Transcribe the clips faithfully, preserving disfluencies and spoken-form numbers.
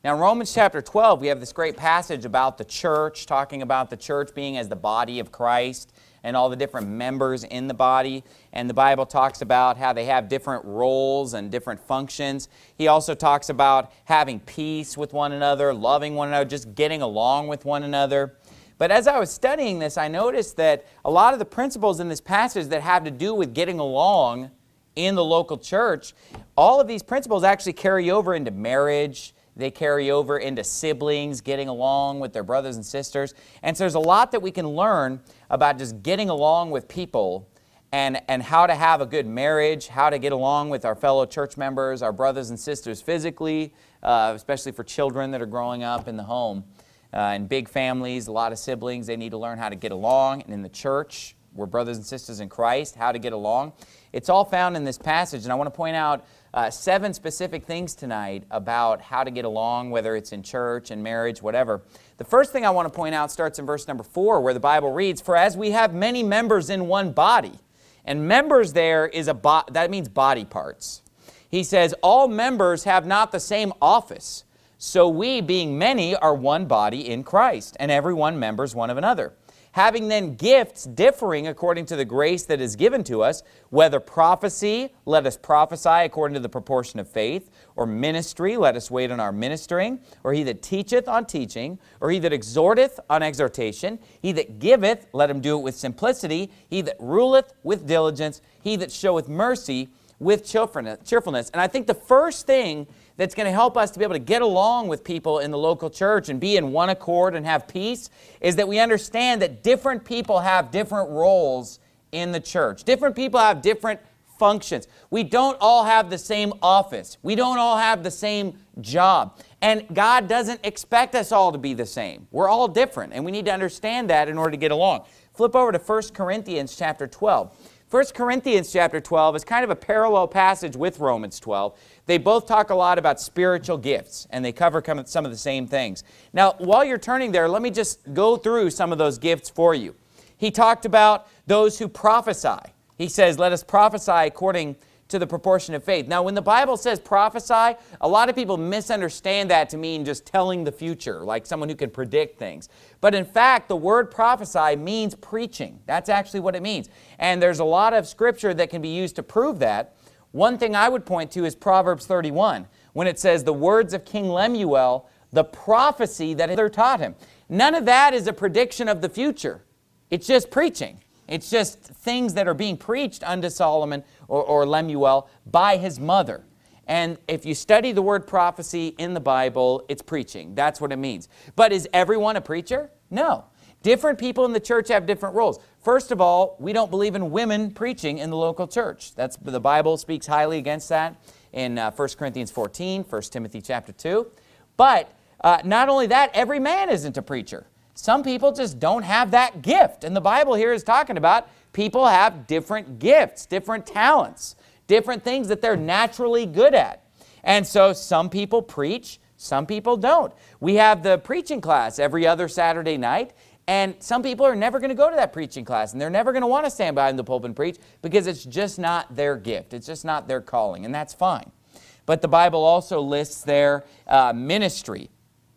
Now, in Romans chapter twelve, we have this great passage about the church, talking about the church being as the body of Christ and all the different members in the body. And the Bible talks about how they have different roles and different functions. He also talks about having peace with one another, loving one another, just getting along with one another. But as I was studying this, I noticed that a lot of the principles in this passage that have to do with getting along in the local church, all of these principles actually carry over into marriage. They carry over into siblings, getting along with their brothers and sisters. And so there's a lot that we can learn about just getting along with people and, and how to have a good marriage, how to get along with our fellow church members, our brothers and sisters physically, uh, especially for children that are growing up in the home. Uh, in big families, a lot of siblings, they need to learn how to get along. And in the church, we're brothers and sisters in Christ, how to get along. It's all found in this passage, and I want to point out uh, seven specific things tonight about how to get along, whether it's in church, in marriage, whatever. The first thing I want to point out starts in verse number four, where the Bible reads, "For as we have many members in one body," and members there is a bo- that means body parts. He says, "All members have not the same office. So we, being many, are one body in Christ, and every one members one of another. Having then gifts differing according to the grace that is given to us, whether prophecy, let us prophesy according to the proportion of faith, or ministry, let us wait on our ministering, or he that teacheth on teaching, or he that exhorteth on exhortation, he that giveth, let him do it with simplicity, he that ruleth with diligence, he that showeth mercy with cheerfulness." And I think the first thing that's going to help us to be able to get along with people in the local church and be in one accord and have peace is that we understand that different people have different roles in the church. Different people have different functions. We don't all have the same office. We don't all have the same job. And God doesn't expect us all to be the same. We're all different, and we need to understand that in order to get along. Flip over to First Corinthians chapter twelve. First Corinthians chapter twelve is kind of a parallel passage with Romans twelve. They both talk a lot about spiritual gifts, and they cover some of the same things. Now, while you're turning there, let me just go through some of those gifts for you. He talked about those who prophesy. He says, let us prophesy according to the proportion of faith. Now, when the Bible says prophesy, a lot of people misunderstand that to mean just telling the future, like someone who can predict things. But in fact, the word prophesy means preaching. That's actually what it means. And there's a lot of scripture that can be used to prove that. One thing I would point to is Proverbs thirty-one, when it says, the words of King Lemuel, the prophecy that Hither taught him. None of that is a prediction of the future. It's just preaching. It's just things that are being preached unto Solomon or, or Lemuel by his mother. And if you study the word prophecy in the Bible, it's preaching. That's what it means. But is everyone a preacher? No. Different people in the church have different roles. First of all, we don't believe in women preaching in the local church. That's, the Bible speaks highly against that in uh, First Corinthians fourteen, First Timothy chapter two. But uh, not only that, every man isn't a preacher. Some people just don't have that gift. And the Bible here is talking about people have different gifts, different talents, different things that they're naturally good at. And so some people preach, some people don't. We have the preaching class every other Saturday night, and some people are never going to go to that preaching class, and they're never going to want to stand behind the pulpit and preach because it's just not their gift. It's just not their calling, and that's fine. But the Bible also lists their uh, ministry.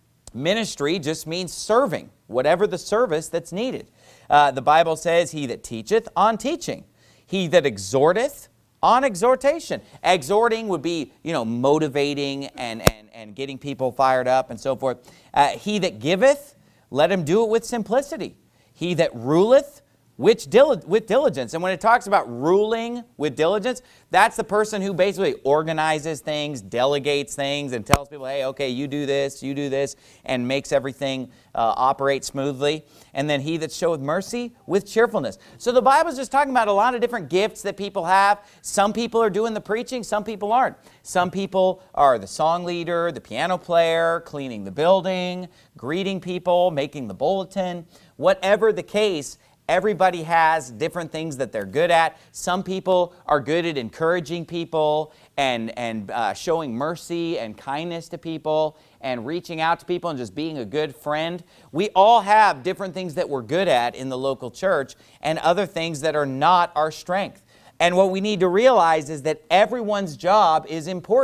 Ministry just means serving, whatever the service that's needed. Uh, the Bible says, he that teacheth on teaching, he that exhorteth on exhortation. Exhorting would be, you know, motivating and, and, and getting people fired up and so forth. Uh, he that giveth, let him do it with simplicity. He that ruleth, Which dil- with diligence. And when it talks about ruling with diligence, that's the person who basically organizes things, delegates things, and tells people, hey, okay, you do this, you do this, and makes everything uh, operate smoothly. And then he that showeth mercy with cheerfulness. So the Bible's just talking about a lot of different gifts that people have. Some people are doing the preaching, some people aren't. Some people are the song leader, the piano player, cleaning the building, greeting people, making the bulletin. Whatever the case, everybody has different things that they're good at. Some people are good at encouraging people and, and uh, showing mercy and kindness to people and reaching out to people and just being a good friend. We all have different things that we're good at in the local church and other things that are not our strength. And what we need to realize is that everyone's job is important.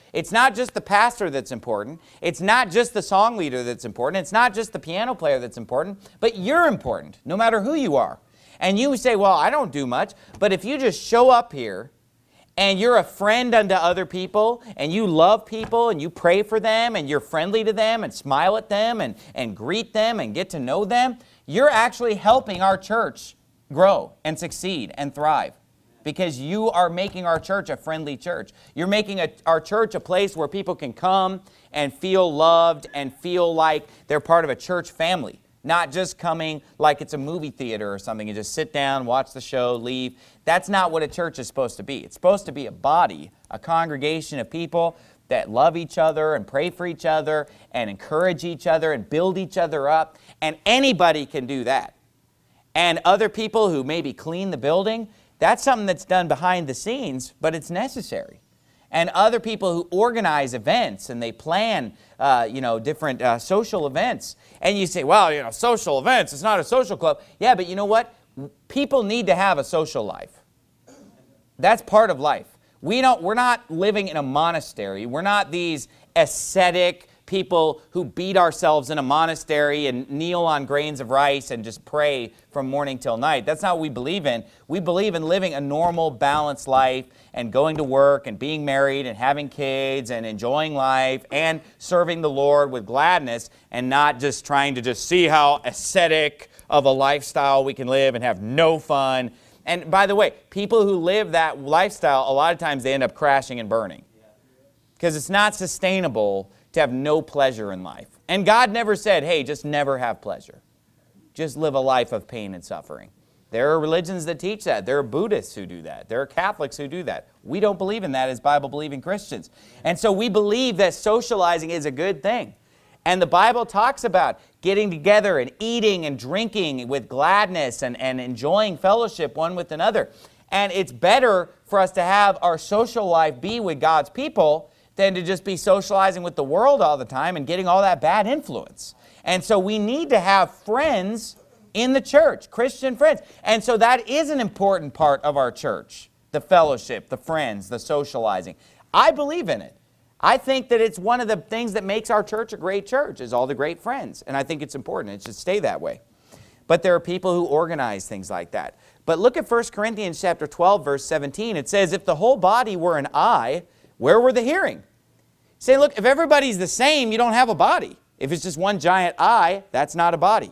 It's not just the pastor that's important. It's not just the song leader that's important. It's not just the piano player that's important, but you're important, no matter who you are. And you say, well, I don't do much, but if you just show up here and you're a friend unto other people, and you love people, and you pray for them, and you're friendly to them, and smile at them, and, and greet them, and get to know them, you're actually helping our church grow and succeed and thrive. Because you are making our church a friendly church. You're making a, our church a place where people can come and feel loved and feel like they're part of a church family. Not just coming like it's a movie theater or something. You just sit down, watch the show, leave. That's not what a church is supposed to be. It's supposed to be a body, a congregation of people that love each other and pray for each other and encourage each other and build each other up. And anybody can do that. And other people who maybe clean the building, that's something that's done behind the scenes, but it's necessary. And other people who organize events and they plan, uh, you know, different uh, social events. And you say, well, you know, social events, it's not a social club. Yeah, but you know what? People need to have a social life. That's part of life. We don't, we're not living in a monastery. We're not these ascetic people who beat ourselves in a monastery and kneel on grains of rice and just pray from morning till night. That's not what we believe in. We believe in living a normal, balanced life and going to work and being married and having kids and enjoying life and serving the Lord with gladness and not just trying to just see how ascetic of a lifestyle we can live and have no fun. And by the way, people who live that lifestyle, a lot of times they end up crashing and burning because it's not sustainable to have no pleasure in life. And God never said, hey, just never have pleasure. Just live a life of pain and suffering. There are religions that teach that. There are Buddhists who do that. There are Catholics who do that. We don't believe in that as Bible-believing Christians. And so we believe that socializing is a good thing. And the Bible talks about getting together and eating and drinking with gladness and, and enjoying fellowship one with another. And it's better for us to have our social life be with God's people than to just be socializing with the world all the time and getting all that bad influence. And so we need to have friends in the church, Christian friends. And so that is an important part of our church, the fellowship, the friends, the socializing. I believe in it. I think that it's one of the things that makes our church a great church, is all the great friends. And I think it's important. It should stay that way. But there are people who organize things like that. But look at First Corinthians chapter twelve, verse seventeen. It says, if the whole body were an eye, where were the hearing? Say, look, if everybody's the same, you don't have a body. If it's just one giant eye, that's not a body.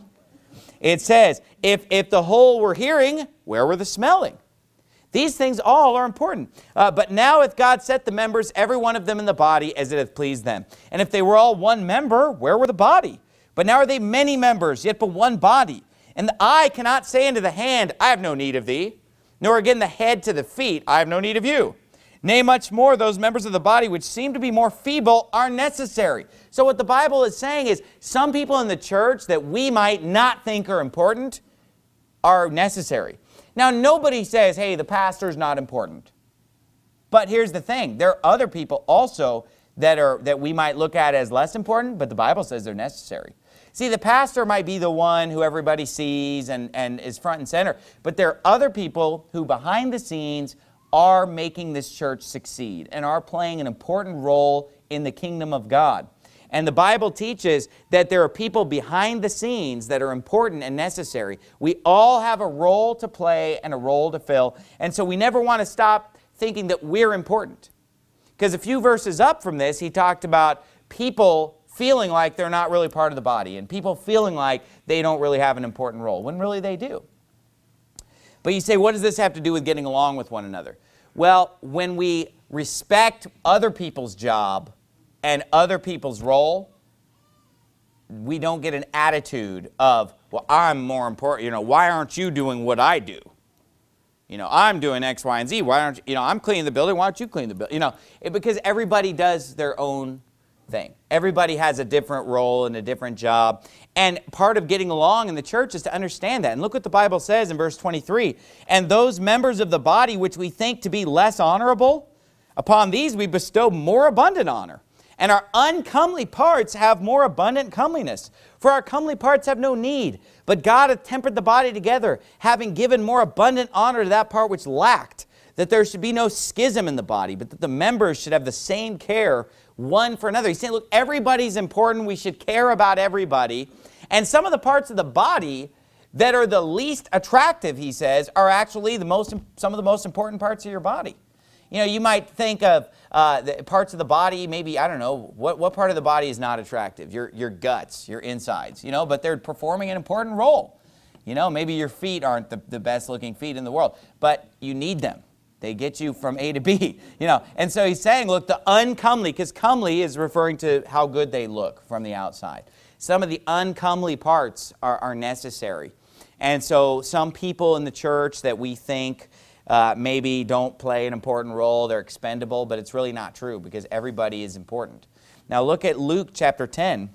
It says, if, if the whole were hearing, where were the smelling? These things all are important. Uh, but now hath God set the members, every one of them in the body, as it hath pleased them. And if they were all one member, where were the body? But now are they many members, yet but one body. And the eye cannot say unto the hand, I have no need of thee. Nor again the head to the feet, I have no need of you. Nay, much more, those members of the body which seem to be more feeble are necessary. So what the Bible is saying is some people in the church that we might not think are important are necessary. Now, nobody says, hey, the pastor's not important. But here's the thing. There are other people also that, are, that we might look at as less important, but the Bible says they're necessary. See, the pastor might be the one who everybody sees and, and is front and center, but there are other people who behind the scenes are making this church succeed and are playing an important role in the kingdom of God. And the Bible teaches that there are people behind the scenes that are important and necessary. We all have a role to play and a role to fill. And so we never want to stop thinking that we're important. Because a few verses up from this, he talked about people feeling like they're not really part of the body and people feeling like they don't really have an important role, when really they do. But you say, what does this have to do with getting along with one another? Well, when we respect other people's job and other people's role, we don't get an attitude of, well, I'm more important. You know, why aren't you doing what I do? You know, I'm doing X, Y, and Z. Why aren't you, you know, I'm cleaning the building. Why don't you clean the building? You know, it, because everybody does their own thing. Everybody has a different role and a different job. And part of getting along in the church is to understand that. And look what the Bible says in verse twenty-three. And those members of the body which we think to be less honorable, upon these we bestow more abundant honor. And our uncomely parts have more abundant comeliness. For our comely parts have no need. But God hath tempered the body together, having given more abundant honor to that part which lacked, that there should be no schism in the body, but that the members should have the same care one for another. He's saying, look, everybody's important. We should care about everybody. And some of the parts of the body that are the least attractive, he says, are actually the most, some of the most important parts of your body. You know, you might think of uh, the parts of the body, maybe, I don't know, what, what part of the body is not attractive? Your, your guts, your insides, you know, but they're performing an important role. You know, maybe your feet aren't the, the best looking feet in the world, but you need them. They get you from A to B, you know. And so he's saying, look, the uncomely, because comely is referring to how good they look from the outside. Some of the uncomely parts are, are necessary. And so some people in the church that we think uh, maybe don't play an important role, they're expendable, but it's really not true because everybody is important. Now look at Luke chapter ten.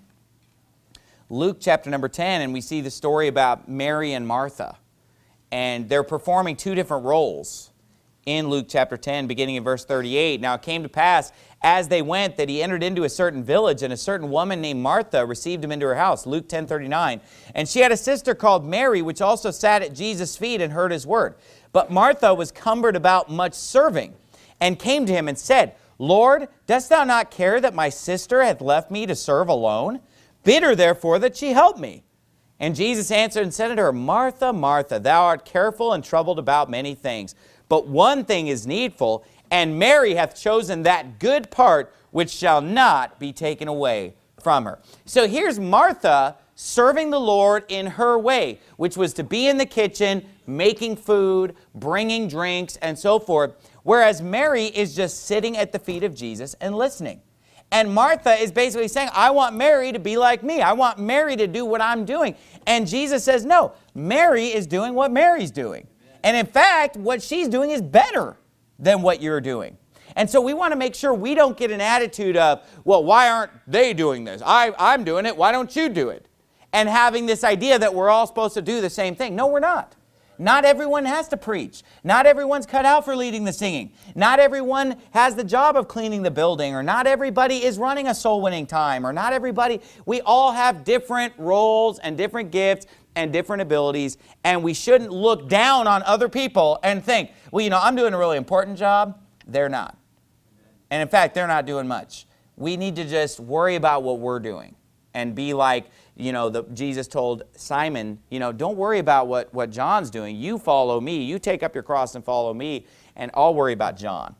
Luke chapter number ten, and we see the story about Mary and Martha. And they're performing two different roles in Luke chapter ten, beginning in verse thirty-eight. Now it came to pass, as they went, that he entered into a certain village, and a certain woman named Martha received him into her house. Luke ten thirty-nine. And she had a sister called Mary, which also sat at Jesus' feet and heard his word. But Martha was cumbered about much serving, and came to him and said, Lord, dost thou not care that my sister hath left me to serve alone? Bid her therefore that she help me. And Jesus answered and said unto her, Martha, Martha, thou art careful and troubled about many things. But one thing is needful, and Mary hath chosen that good part which shall not be taken away from her. So here's Martha serving the Lord in her way, which was to be in the kitchen, making food, bringing drinks, and so forth. Whereas Mary is just sitting at the feet of Jesus and listening. And Martha is basically saying, I want Mary to be like me. I want Mary to do what I'm doing. And Jesus says, no, Mary is doing what Mary's doing. And in fact, what she's doing is better than what you're doing. And so we want to make sure we don't get an attitude of, well, why aren't they doing this? I, I'm doing it. Why don't you do it? And having this idea that we're all supposed to do the same thing. No, we're not. Not everyone has to preach. Not everyone's cut out for leading the singing. Not everyone has the job of cleaning the building, or not everybody is running a soul-winning time, or not everybody. We all have different roles and different gifts and different abilities, and we shouldn't look down on other people and think, well, you know, I'm doing a really important job. They're not. And in fact, they're not doing much. We need to just worry about what we're doing and be like, you know, the, Jesus told Simon, you know, don't worry about what, what John's doing. You follow me. You take up your cross and follow me, and I'll worry about John.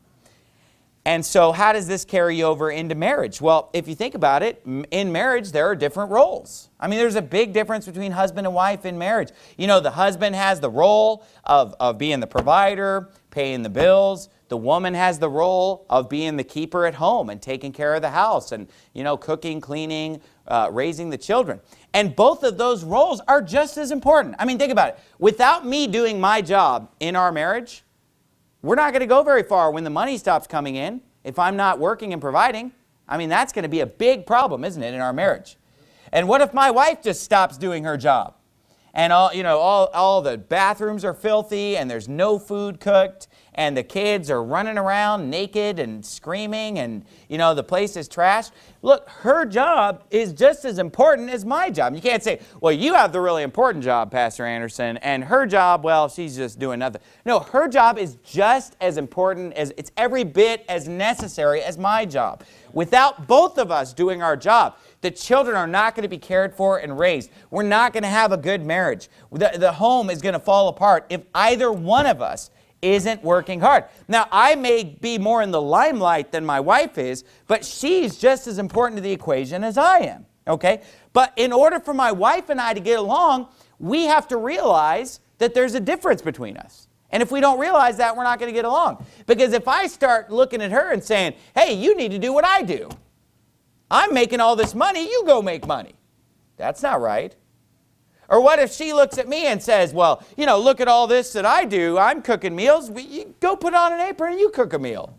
And so how does this carry over into marriage? Well, if you think about it, in marriage, there are different roles. I mean, there's a big difference between husband and wife in marriage. You know, the husband has the role of, of being the provider, paying the bills. The woman has the role of being the keeper at home and taking care of the house and, you know, cooking, cleaning, uh, raising the children. And both of those roles are just as important. I mean, think about it. Without me doing my job in our marriage, we're not going to go very far when the money stops coming in. If I'm not working and providing, I mean, that's going to be a big problem, isn't it, in our marriage? And what if my wife just stops doing her job? And all, you know, all, all the bathrooms are filthy and there's no food cooked and the kids are running around naked and screaming and, you know, the place is trashed. Look, her job is just as important as my job. You can't say, well, you have the really important job, Pastor Anderson, and her job, well, she's just doing nothing. No, her job is just as important, as it's every bit as necessary as my job. Without both of us doing our job, the children are not going to be cared for and raised. We're not going to have a good marriage. The, the home is going to fall apart if either one of us isn't working hard. Now, I may be more in the limelight than my wife is, but she's just as important to the equation as I am, okay? But in order for my wife and I to get along, we have to realize that there's a difference between us. And if we don't realize that, we're not going to get along. Because if I start looking at her and saying, hey, you need to do what I do. I'm making all this money, you go make money. That's not right. Or what if she looks at me and says, well, you know, look at all this that I do. I'm cooking meals. You go put on an apron and you cook a meal.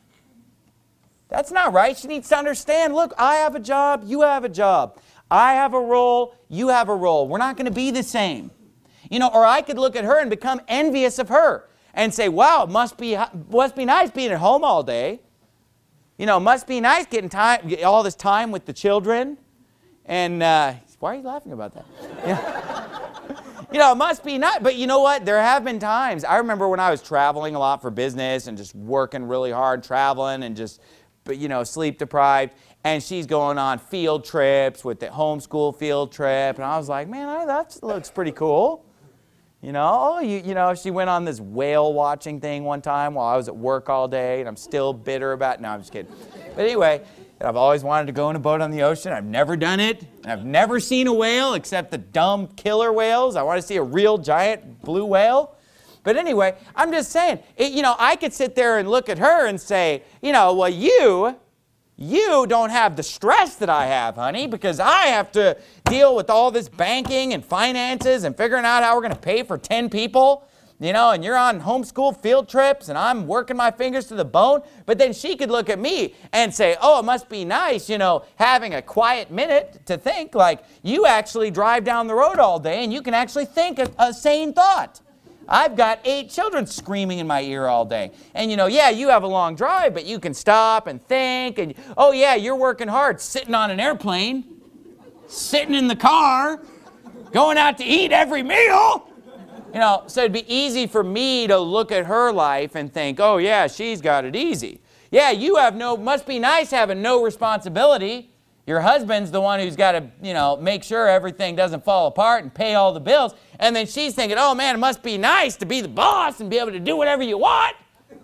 That's not right. She needs to understand, look, I have a job, you have a job. I have a role, you have a role. We're not going to be the same. You know, or I could look at her and become envious of her and say, wow, it must be, must be nice being at home all day. You know, it must be nice getting time, all this time with the children. And uh, why are you laughing about that? Yeah. You know, it must be not. But you know what? There have been times. I remember when I was traveling a lot for business and just working really hard, traveling and just, you know, sleep deprived. And she's going on field trips with the homeschool field trip. And I was like, man, that looks pretty cool. You know, oh, you, you know, she went on this whale watching thing one time while I was at work all day. And I'm still bitter about it. No, I'm just kidding. But anyway, I've always wanted to go on a boat on the ocean. I've never done it. I've never seen a whale except the dumb killer whales. I want to see a real giant blue whale. But anyway, I'm just saying, it, you know, I could sit there and look at her and say, you know, well, you... You don't have the stress that I have, honey, because I have to deal with all this banking and finances and figuring out how we're going to pay for ten people, you know, and you're on homeschool field trips and I'm working my fingers to the bone. But then she could look at me and say, oh, it must be nice, you know, having a quiet minute to think, like you actually drive down the road all day and you can actually think a, a sane thought. I've got eight children screaming in my ear all day. And you know, yeah, you have a long drive, but you can stop and think. And oh yeah, you're working hard, sitting on an airplane, sitting in the car, going out to eat every meal. You know, so it'd be easy for me to look at her life and think, oh yeah, she's got it easy. Yeah, you have no, must be nice having no responsibility. Your husband's the one who's got to, you know, make sure everything doesn't fall apart and pay all the bills. And then she's thinking, oh man, it must be nice to be the boss and be able to do whatever you want.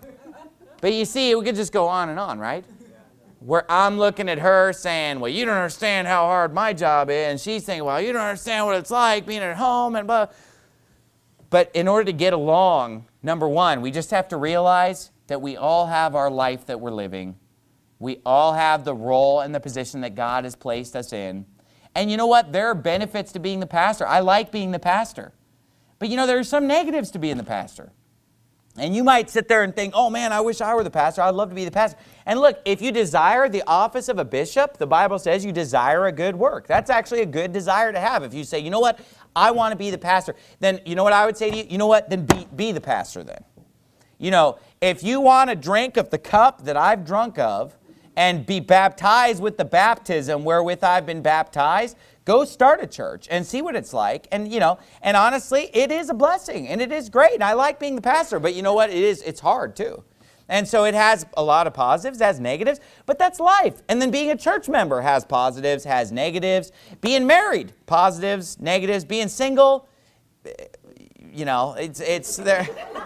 But you see, we could just go on and on, right? Where I'm looking at her saying, well, you don't understand how hard my job is. And she's saying, well, you don't understand what it's like being at home and blah. But in order to get along, number one, we just have to realize that we all have our life that we're living. We all have the role and the position that God has placed us in. And you know what? There are benefits to being the pastor. I like being the pastor. But you know, there are some negatives to being the pastor. And you might sit there and think, oh man, I wish I were the pastor. I'd love to be the pastor. And look, if you desire the office of a bishop, the Bible says you desire a good work. That's actually a good desire to have. If you say, you know what? I want to be the pastor. Then you know what I would say to you? You know what? Then be, be the pastor then. You know, if you want to drink of the cup that I've drunk of, and be baptized with the baptism wherewith I've been baptized, go start a church and see what it's like. And, you know, and honestly, it is a blessing and it is great. And I like being the pastor, but you know what? It is, it's hard too. And so it has a lot of positives, it has negatives, but that's life. And then being a church member has positives, has negatives. Being married, positives, negatives. Being single, you know, it's, it's there.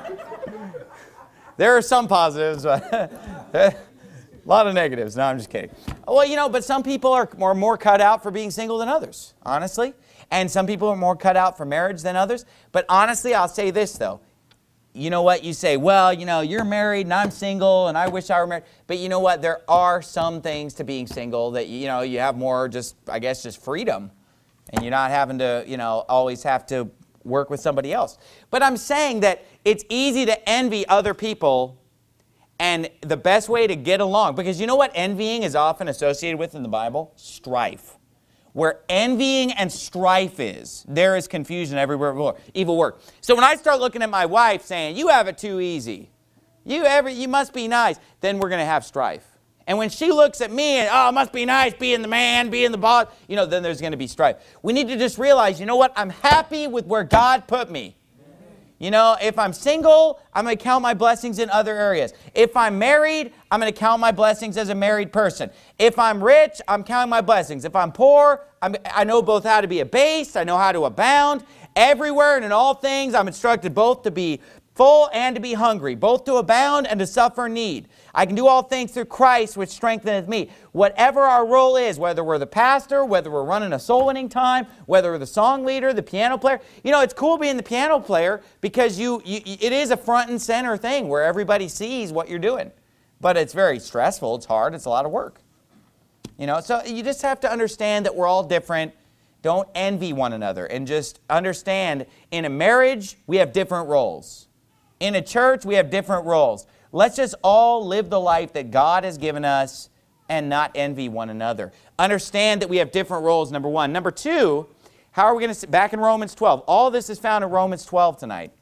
There are some positives, but a lot of negatives. No, I'm just kidding. Well, you know, but some people are more, more cut out for being single than others, honestly. And some people are more cut out for marriage than others. But honestly, I'll say this, though. You know what? You say, well, you know, you're married and I'm single and I wish I were married. But you know what? There are some things to being single that, you know, you have more just, I guess, just freedom. And you're not having to, you know, always have to work with somebody else. But I'm saying that it's easy to envy other people. And the best way to get along, because you know what envying is often associated with in the Bible? Strife. Where envying and strife is, there is confusion everywhere, evil work. So when I start looking at my wife saying, you have it too easy, you, ever, you must be nice, then we're going to have strife. And when she looks at me and, oh, it must be nice being the man, being the boss, you know, then there's going to be strife. We need to just realize, you know what, I'm happy with where God put me. You know, if I'm single, I'm going to count my blessings in other areas. If I'm married, I'm going to count my blessings as a married person. If I'm rich, I'm counting my blessings. If I'm poor, I'm, I know both how to be abased, I know how to abound. Everywhere and in all things, I'm instructed both to be full and to be hungry, both to abound and to suffer need. I can do all things through Christ, which strengtheneth me. Whatever our role is, whether we're the pastor, whether we're running a soul winning time, whether we're the song leader, the piano player. You know, it's cool being the piano player because you, you it is a front and center thing where everybody sees what you're doing. But it's very stressful, it's hard, it's a lot of work. You know, so you just have to understand that we're all different. Don't envy one another and just understand in a marriage, we have different roles. In a church, we have different roles. Let's just all live the life that God has given us and not envy one another. Understand that we have different roles, number one. Number two, how are we going to, back in Romans twelve. All this is found in Romans twelve tonight.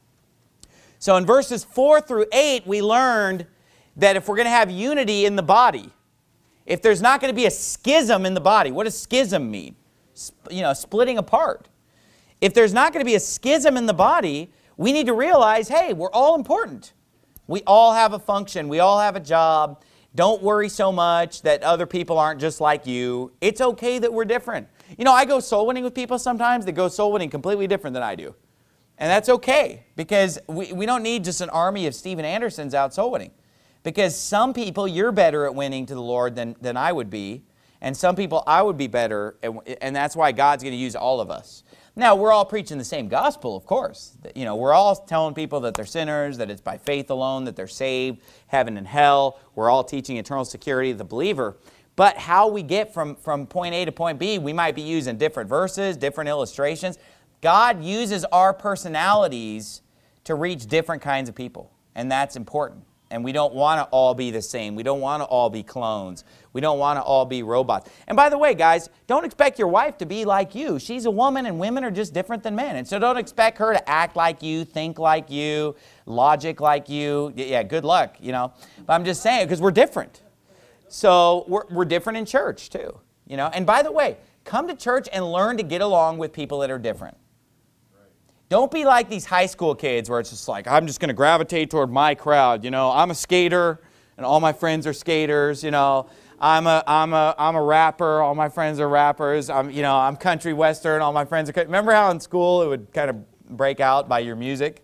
So in verses four through eight, we learned that if we're going to have unity in the body, if there's not going to be a schism in the body, what does schism mean? Sp- you know, splitting apart. If there's not going to be a schism in the body, we need to realize, hey, we're all important. We all have a function. We all have a job. Don't worry so much that other people aren't just like you. It's okay that we're different. You know, I go soul winning with people sometimes that go soul winning completely different than I do. And that's okay, because we, we don't need just an army of Steven Andersons out soul winning. Because some people, you're better at winning to the Lord than, than I would be. And some people, I would be better. And, and that's why God's going to use all of us. Now, we're all preaching the same gospel, of course. You know, we're all telling people that they're sinners, that it's by faith alone, that they're saved, heaven and hell. We're all teaching eternal security of the believer. But how we get from, from point A to point B, we might be using different verses, different illustrations. God uses our personalities to reach different kinds of people. And that's important. And we don't want to all be the same. We don't want to all be clones. We don't want to all be robots. And by the way, guys, don't expect your wife to be like you. She's a woman, and women are just different than men. And so don't expect her to act like you, think like you, logic like you. Yeah, good luck, you know. But I'm just saying, because we're different. So we're, we're different in church, too. You know. And by the way, come to church and learn to get along with people that are different. Don't be like these high school kids where it's just like, I'm just going to gravitate toward my crowd. You know, I'm a skater and all my friends are skaters. You know, I'm a, I'm a, I'm a rapper. All my friends are rappers. I'm, you know, I'm country western. All my friends are. Remember how in school it would kind of break out by your music?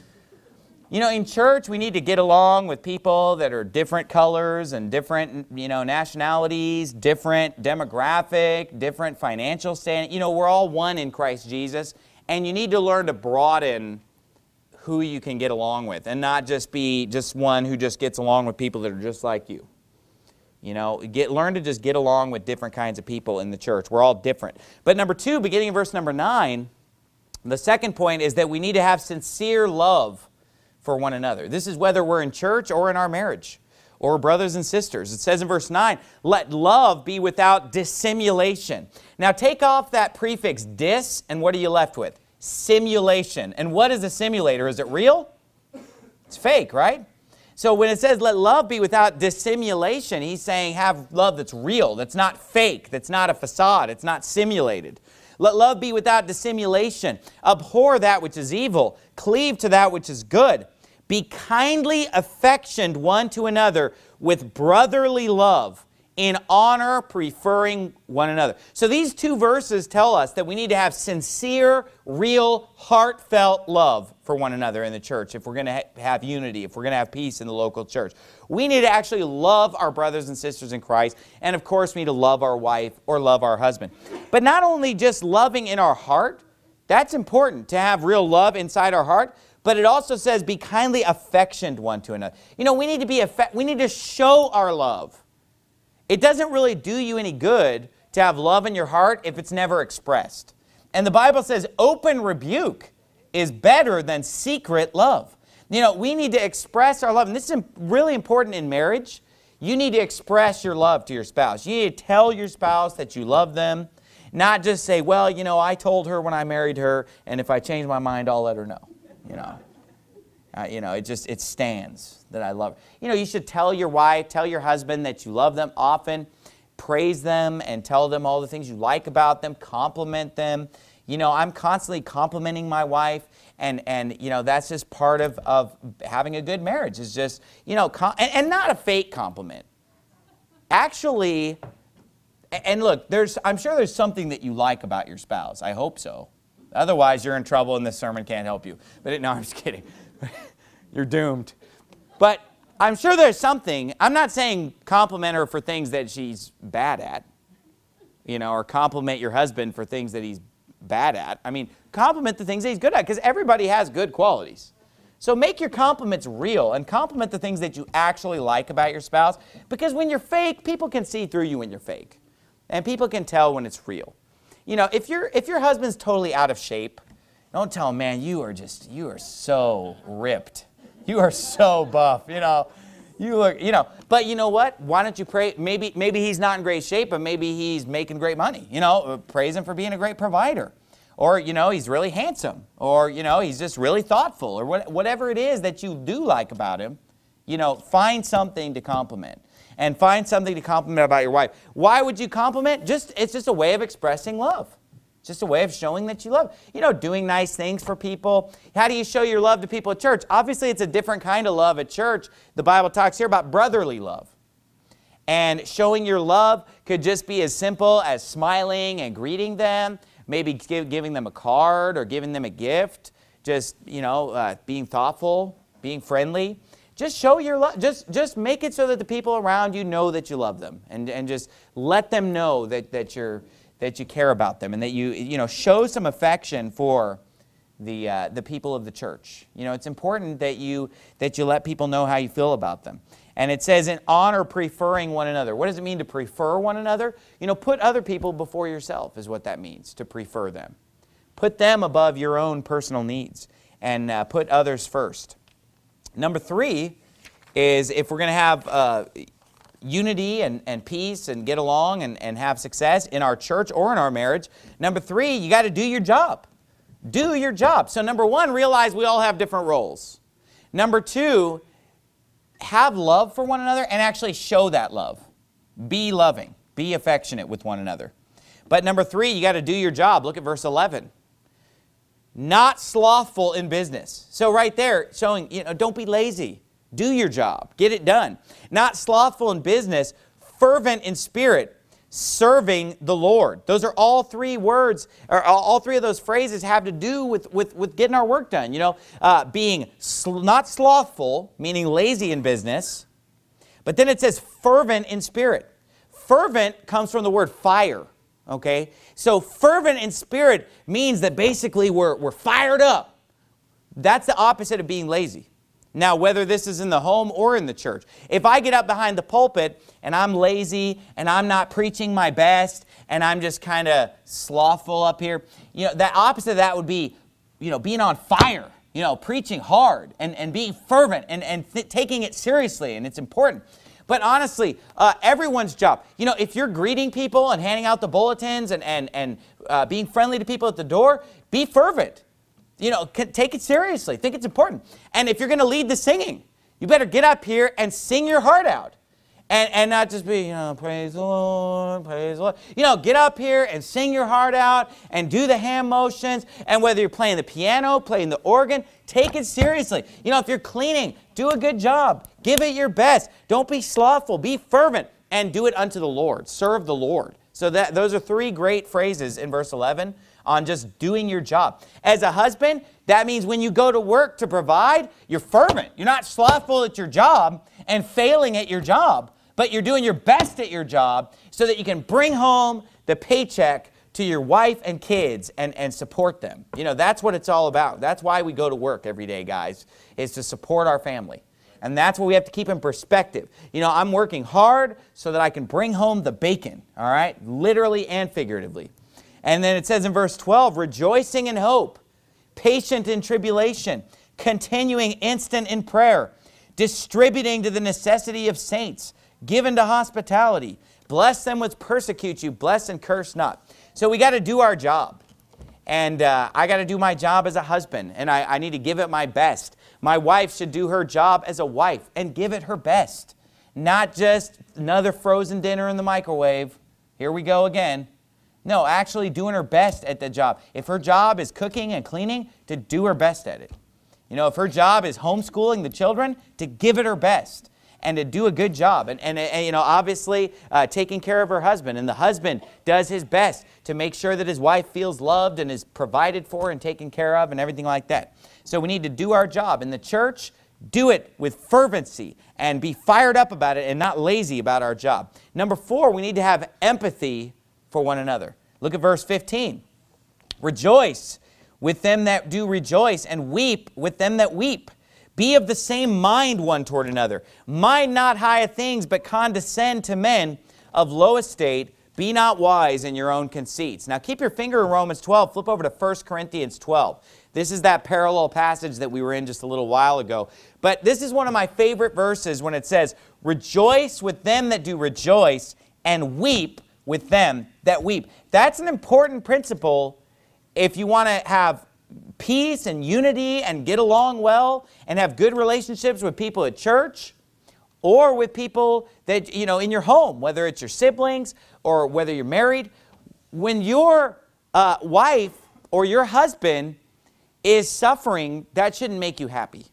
You know, in church we need to get along with people that are different colors and different, you know, nationalities, different demographic, different financial standing. You know, we're all one in Christ Jesus. And you need to learn to broaden who you can get along with and not just be just one who just gets along with people that are just like you. You know, get, learn to just get along with different kinds of people in the church. We're all different. But number two, beginning in verse number nine, the second point is that we need to have sincere love for one another. This is whether we're in church or in our marriage or brothers and sisters. It says in verse nine, let love be without dissimulation. Now take off that prefix dis, and what are you left with? Simulation. And what is a simulator? Is it real? It's fake, right? So when it says let love be without dissimulation, he's saying have love that's real, that's not fake, that's not a facade, it's not simulated. Let love be without dissimulation. Abhor that which is evil. Cleave to that which is good. Be kindly affectioned one to another with brotherly love, in honor preferring one another. So these two verses tell us that we need to have sincere, real, heartfelt love for one another in the church if we're going to ha- have unity, if we're going to have peace in the local church. We need to actually love our brothers and sisters in Christ, and of course we need to love our wife or love our husband. But not only just loving in our heart, that's important to have real love inside our heart, but it also says be kindly affectioned one to another. You know, we need to be affe- we need to show our love. It doesn't really do you any good to have love in your heart if it's never expressed. And the Bible says open rebuke is better than secret love. You know, we need to express our love. And this is really important in marriage. You need to express your love to your spouse. You need to tell your spouse that you love them. Not just say, well, you know, I told her when I married her, and if I change my mind, I'll let her know. You know, uh, you know, it just, it stands that I love her. You know, you should tell your wife, tell your husband that you love them often. Praise them and tell them all the things you like about them. Compliment them. You know, I'm constantly complimenting my wife. And, and you know, that's just part of, of having a good marriage. Is just, you know, com- and, and not a fake compliment. Actually, and look, there's, I'm sure there's something that you like about your spouse. I hope so. Otherwise, you're in trouble and this sermon can't help you. But no, I'm just kidding. You're doomed. But I'm sure there's something. I'm not saying compliment her for things that she's bad at, you know, or compliment your husband for things that he's bad at. I mean, compliment the things that he's good at, because everybody has good qualities. So make your compliments real and compliment the things that you actually like about your spouse, because when you're fake, people can see through you when you're fake. And people can tell when it's real. You know, if your if your husband's totally out of shape, don't tell him, man, you are just, you are so ripped. You are so buff, you know. You look, you know. But you know what? Why don't you pray? Maybe maybe he's not in great shape, but maybe he's making great money. You know, praise him for being a great provider. Or, you know, he's really handsome. Or, you know, he's just really thoughtful. Or what, whatever it is that you do like about him, you know, find something to compliment. And find something to compliment about your wife. Why would you compliment? Just, it's just a way of expressing love. It's just a way of showing that you love. You know, doing nice things for people. How do you show your love to people at church? Obviously, it's a different kind of love at church. The Bible talks here about brotherly love. And showing your love could just be as simple as smiling and greeting them, maybe give, giving them a card or giving them a gift, just, you know, uh, being thoughtful, being friendly. Just show your love. Just, just make it so that the people around you know that you love them, and, and just let them know that, that, you're, that you care about them, and that you, you know, show some affection for the, uh, the people of the church. You know, it's important that you, that you let people know how you feel about them. And it says in honor preferring one another. What does it mean to prefer one another? You know, put other people before yourself is what that means, to prefer them. Put them above your own personal needs, and uh, put others first. Number three is, if we're going to have uh, unity and, and peace and get along and, and have success in our church or in our marriage, number three, you got to do your job. Do your job. So number one, realize we all have different roles. Number two, have love for one another and actually show that love. Be loving. Be affectionate with one another. But number three, you got to do your job. Look at verse eleven. Not slothful in business. So right there, showing, you know, don't be lazy. Do your job. Get it done. Not slothful in business, fervent in spirit, serving the Lord. Those are all three words, or all three of those phrases have to do with, with, with getting our work done. You know, uh, being sl- not slothful, meaning lazy in business, but then it says fervent in spirit. Fervent comes from the word fire. Okay, so fervent in spirit means that basically we're, we're fired up. That's the opposite of being lazy. Now, whether this is in the home or in the church, if I get up behind the pulpit and I'm lazy and I'm not preaching my best and I'm just kind of slothful up here, you know, the opposite of that would be, you know, being on fire, you know, preaching hard and, and being fervent and, and th- taking it seriously, and it's important. But honestly, uh, everyone's job, you know, if you're greeting people and handing out the bulletins and, and, and uh, being friendly to people at the door, be fervent. You know, take it seriously. Think it's important. And if you're going to lead the singing, you better get up here and sing your heart out. And, and not just be, you know, praise the Lord, praise the Lord. You know, get up here and sing your heart out and do the hand motions. And whether you're playing the piano, playing the organ, take it seriously. You know, if you're cleaning, do a good job. Give it your best. Don't be slothful. Be fervent and do it unto the Lord. Serve the Lord. So that those are three great phrases in verse eleven on just doing your job. As a husband, that means when you go to work to provide, you're fervent. You're not slothful at your job and failing at your job, but you're doing your best at your job so that you can bring home the paycheck to your wife and kids and, and support them. You know, that's what it's all about. That's why we go to work every day, guys, is to support our family. And that's what we have to keep in perspective. You know, I'm working hard so that I can bring home the bacon, all right, literally and figuratively. And then it says in verse twelve, rejoicing in hope, patient in tribulation, continuing instant in prayer, distributing to the necessity of saints, given to hospitality. Bless them which persecute you, bless and curse not. So we got to do our job. And uh, I got to do my job as a husband, and I, I need to give it my best. My wife should do her job as a wife and give it her best. Not just another frozen dinner in the microwave. Here we go again. No, actually doing her best at the job. If her job is cooking and cleaning, to do her best at it. You know, if her job is homeschooling the children, to give it her best and to do a good job. And, and, and you know, obviously uh, taking care of her husband. And the husband does his best to make sure that his wife feels loved and is provided for and taken care of and everything like that. So we need to do our job. In the church, do it with fervency and be fired up about it and not lazy about our job. Number four, we need to have empathy for one another. Look at verse fifteen. Rejoice with them that do rejoice, and weep with them that weep. Be of the same mind one toward another. Mind not high things, but condescend to men of low estate. Be not wise in your own conceits. Now keep your finger in Romans twelve. Flip over to First Corinthians twelve. This is that parallel passage that we were in just a little while ago. But this is one of my favorite verses when it says, rejoice with them that do rejoice, and weep with them that weep. That's an important principle if you want to have peace and unity and get along well and have good relationships with people at church or with people that, you know, in your home, whether it's your siblings or whether you're married. When you're uh, wife or your husband is suffering, that shouldn't make you happy.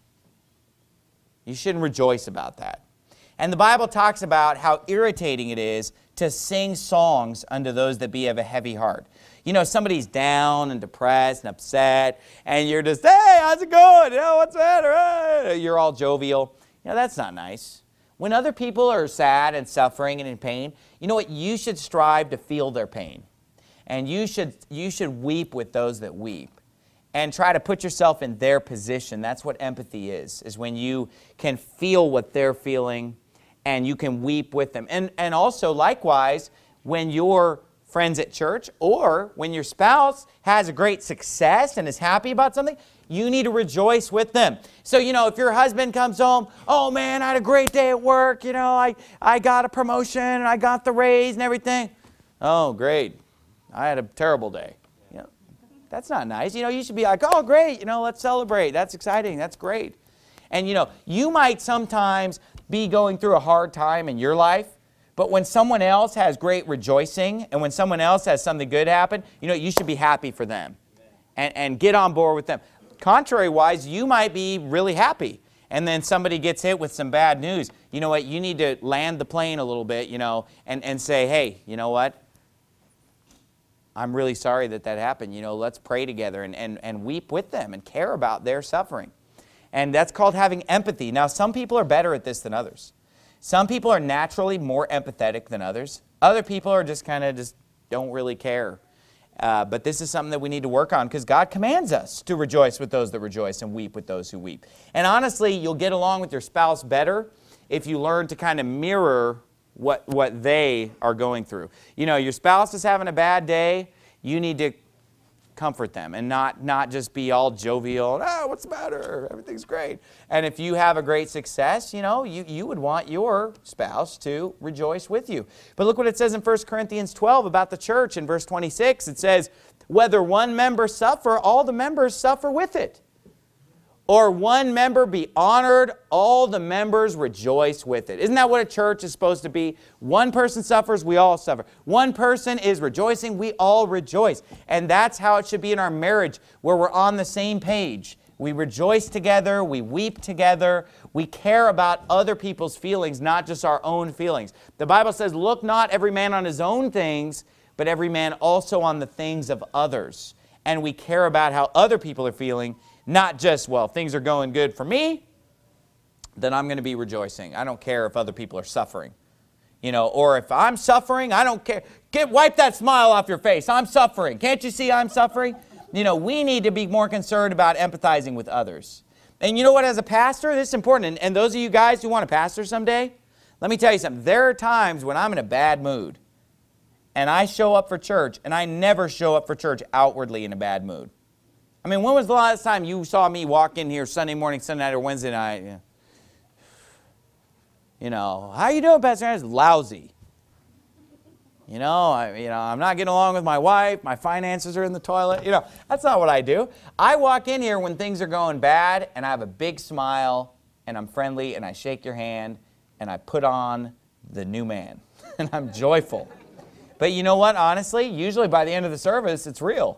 You shouldn't rejoice about that. And the Bible talks about how irritating it is to sing songs unto those that be of a heavy heart. You know, somebody's down and depressed and upset, and you're just, hey, how's it going? You know, what's the matter? You're all jovial. You know, that's not nice. When other people are sad and suffering and in pain, you know what? You should strive to feel their pain. And you should, you should weep with those that weep. And try to put yourself in their position. That's what empathy is, is when you can feel what they're feeling and you can weep with them. And, and also, likewise, when your friends at church or when your spouse has a great success and is happy about something, you need to rejoice with them. So, you know, if your husband comes home, oh man, I had a great day at work, you know, I, I got a promotion and I got the raise and everything. Oh, great. I had a terrible day. You know, that's not nice. You know, you should be like, oh, great, you know, let's celebrate. That's exciting. That's great. And, you know, you might sometimes be going through a hard time in your life, but when someone else has great rejoicing and when someone else has something good happen, you know, you should be happy for them and, and get on board with them. Contrary-wise, you might be really happy and then somebody gets hit with some bad news. You know what? You need to land the plane a little bit, you know, and, and say, hey, you know what? I'm really sorry that that happened. You know, let's pray together and, and, and weep with them and care about their suffering. And that's called having empathy. Now, some people are better at this than others. Some people are naturally more empathetic than others. Other people are just kind of just don't really care. Uh, but this is something that we need to work on because God commands us to rejoice with those that rejoice and weep with those who weep. And honestly, you'll get along with your spouse better if you learn to kind of mirror what, what they are going through. You know, your spouse is having a bad day, you need to comfort them and not, not just be all jovial, oh, what's the matter? Everything's great. And if you have a great success, you know, you, you would want your spouse to rejoice with you. But look what it says in First Corinthians twelve about the church in verse twenty-six. It says, whether one member suffer, all the members suffer with it. Or one member be honored, all the members rejoice with it. Isn't that what a church is supposed to be? One person suffers, we all suffer. One person is rejoicing, we all rejoice. And that's how it should be in our marriage, where we're on the same page. We rejoice together, we weep together, we care about other people's feelings, not just our own feelings. The Bible says, look not every man on his own things, but every man also on the things of others. And we care about how other people are feeling, not just, well, if things are going good for me, then I'm going to be rejoicing. I don't care if other people are suffering. You know, or if I'm suffering, I don't care. Get, wipe that smile off your face. I'm suffering. Can't you see I'm suffering? You know, we need to be more concerned about empathizing with others. And you know what, as a pastor, this is important. And, and those of you guys who want to pastor someday, let me tell you something. There are times when I'm in a bad mood and I show up for church, and I never show up for church outwardly in a bad mood. I mean, when was the last time you saw me walk in here Sunday morning, Sunday night, or Wednesday night? Yeah. You know, how you doing, Pastor Aaron? Lousy. You know, I, you know, I'm not getting along with my wife. My finances are in the toilet. You know, that's not what I do. I walk in here when things are going bad, and I have a big smile, and I'm friendly, and I shake your hand, and I put on the new man, and I'm joyful. But you know what? Honestly, usually by the end of the service, it's real.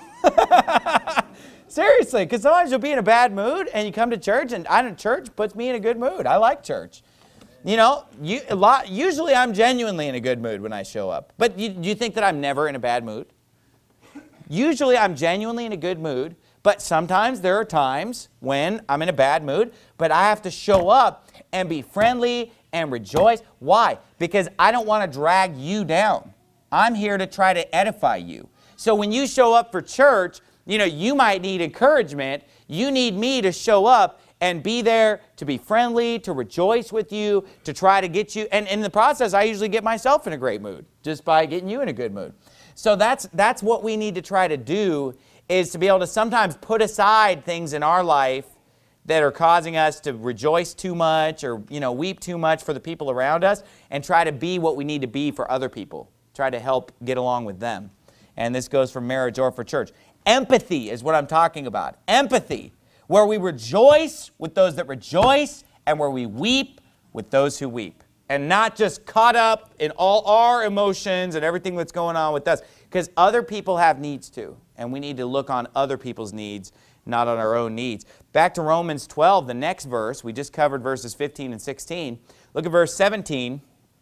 Seriously, because sometimes you'll be in a bad mood and you come to church, and I know church puts me in a good mood. I like church. You know, you, a lot, usually I'm genuinely in a good mood when I show up. But you, do you think that I'm never in a bad mood? Usually I'm genuinely in a good mood, but sometimes there are times when I'm in a bad mood, but I have to show up and be friendly and rejoice. Why? Because I don't want to drag you down. I'm here to try to edify you. So when you show up for church, you know, you might need encouragement. You need me to show up and be there to be friendly, to rejoice with you, to try to get you. And in the process, I usually get myself in a great mood just by getting you in a good mood. So that's, that's what we need to try to do, is to be able to sometimes put aside things in our life that are causing us to rejoice too much or, you know, weep too much for the people around us, and try to be what we need to be for other people. Try to help get along with them. And this goes for marriage or for church. Empathy is what I'm talking about. Empathy, where we rejoice with those that rejoice and where we weep with those who weep. And not just caught up in all our emotions and everything that's going on with us. Because other people have needs too. And we need to look on other people's needs, not on our own needs. Back to Romans twelve, the next verse. We just covered verses fifteen and sixteen. Look at verse seventeen.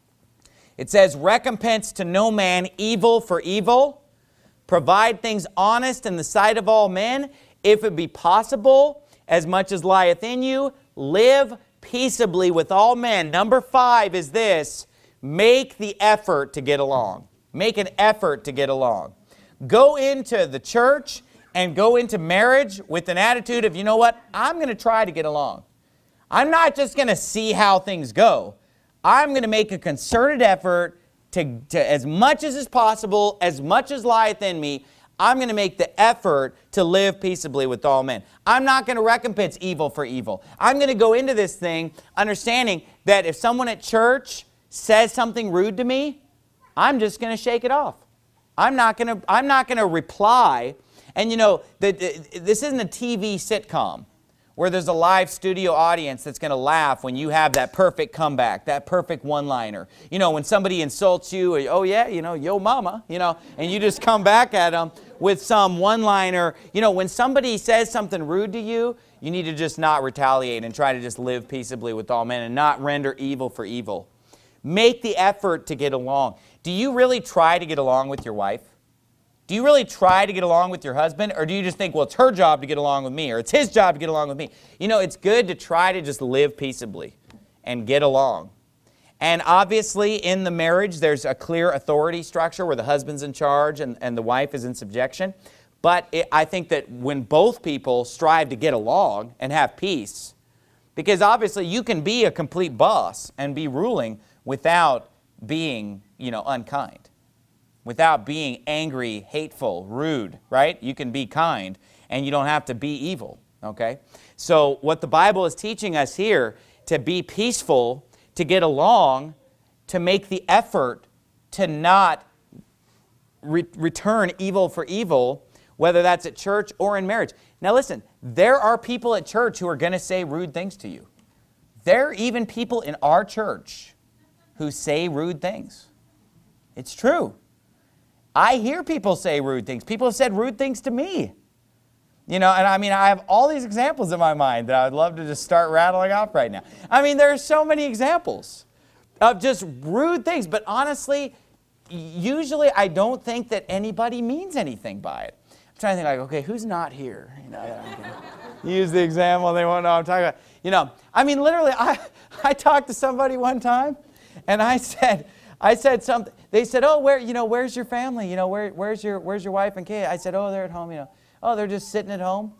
It says, recompense to no man evil for evil. Provide things honest in the sight of all men. If it be possible, as much as lieth in you, live peaceably with all men. Number five is this. Make the effort to get along. Make an effort to get along. Go into the church and go into marriage with an attitude of, you know what, I'm going to try to get along. I'm not just going to see how things go. I'm going to make a concerted effort to, to, as much as is possible, as much as lieth in me, I'm going to make the effort to live peaceably with all men. I'm not going to recompense evil for evil. I'm going to go into this thing understanding that if someone at church says something rude to me, I'm just going to shake it off. I'm not going to, I'm not going to reply. And you know, the, the, this isn't a T V sitcom where there's a live studio audience that's going to laugh when you have that perfect comeback, that perfect one-liner. You know, when somebody insults you, or, oh yeah, you know, yo mama, you know, and you just come back at them with some one-liner. You know, when somebody says something rude to you, you need to just not retaliate and try to just live peaceably with all men and not render evil for evil. Make the effort to get along. Do you really try to get along with your wife? Do you really try to get along with your husband? Or do you just think, well, it's her job to get along with me, or it's his job to get along with me? You know, it's good to try to just live peaceably and get along. And obviously, in the marriage, there's a clear authority structure where the husband's in charge and, and the wife is in subjection. But it, I think that when both people strive to get along and have peace, because obviously you can be a complete boss and be ruling without being, you know, unkind. Without being angry, hateful, rude, right? You can be kind, and you don't have to be evil, okay? So what the Bible is teaching us here, to be peaceful, to get along, to make the effort to not re- return evil for evil, whether that's at church or in marriage. Now listen, there are people at church who are going to say rude things to you. There are even people in our church who say rude things. It's true. I hear people say rude things. People have said rude things to me. You know, and I mean, I have all these examples in my mind that I would love to just start rattling off right now. I mean, there are so many examples of just rude things. But honestly, usually I don't think that anybody means anything by it. I'm trying to think like, okay, who's not here? You know, use the example and they won't know what I'm talking about. You know, I mean, literally, I, I talked to somebody one time and I said, I said something. They said, "Oh, where, you know, where's your family? You know, where, where's your, where's your wife and kid?" I said, "Oh, they're at home. You know, oh, they're just sitting at home."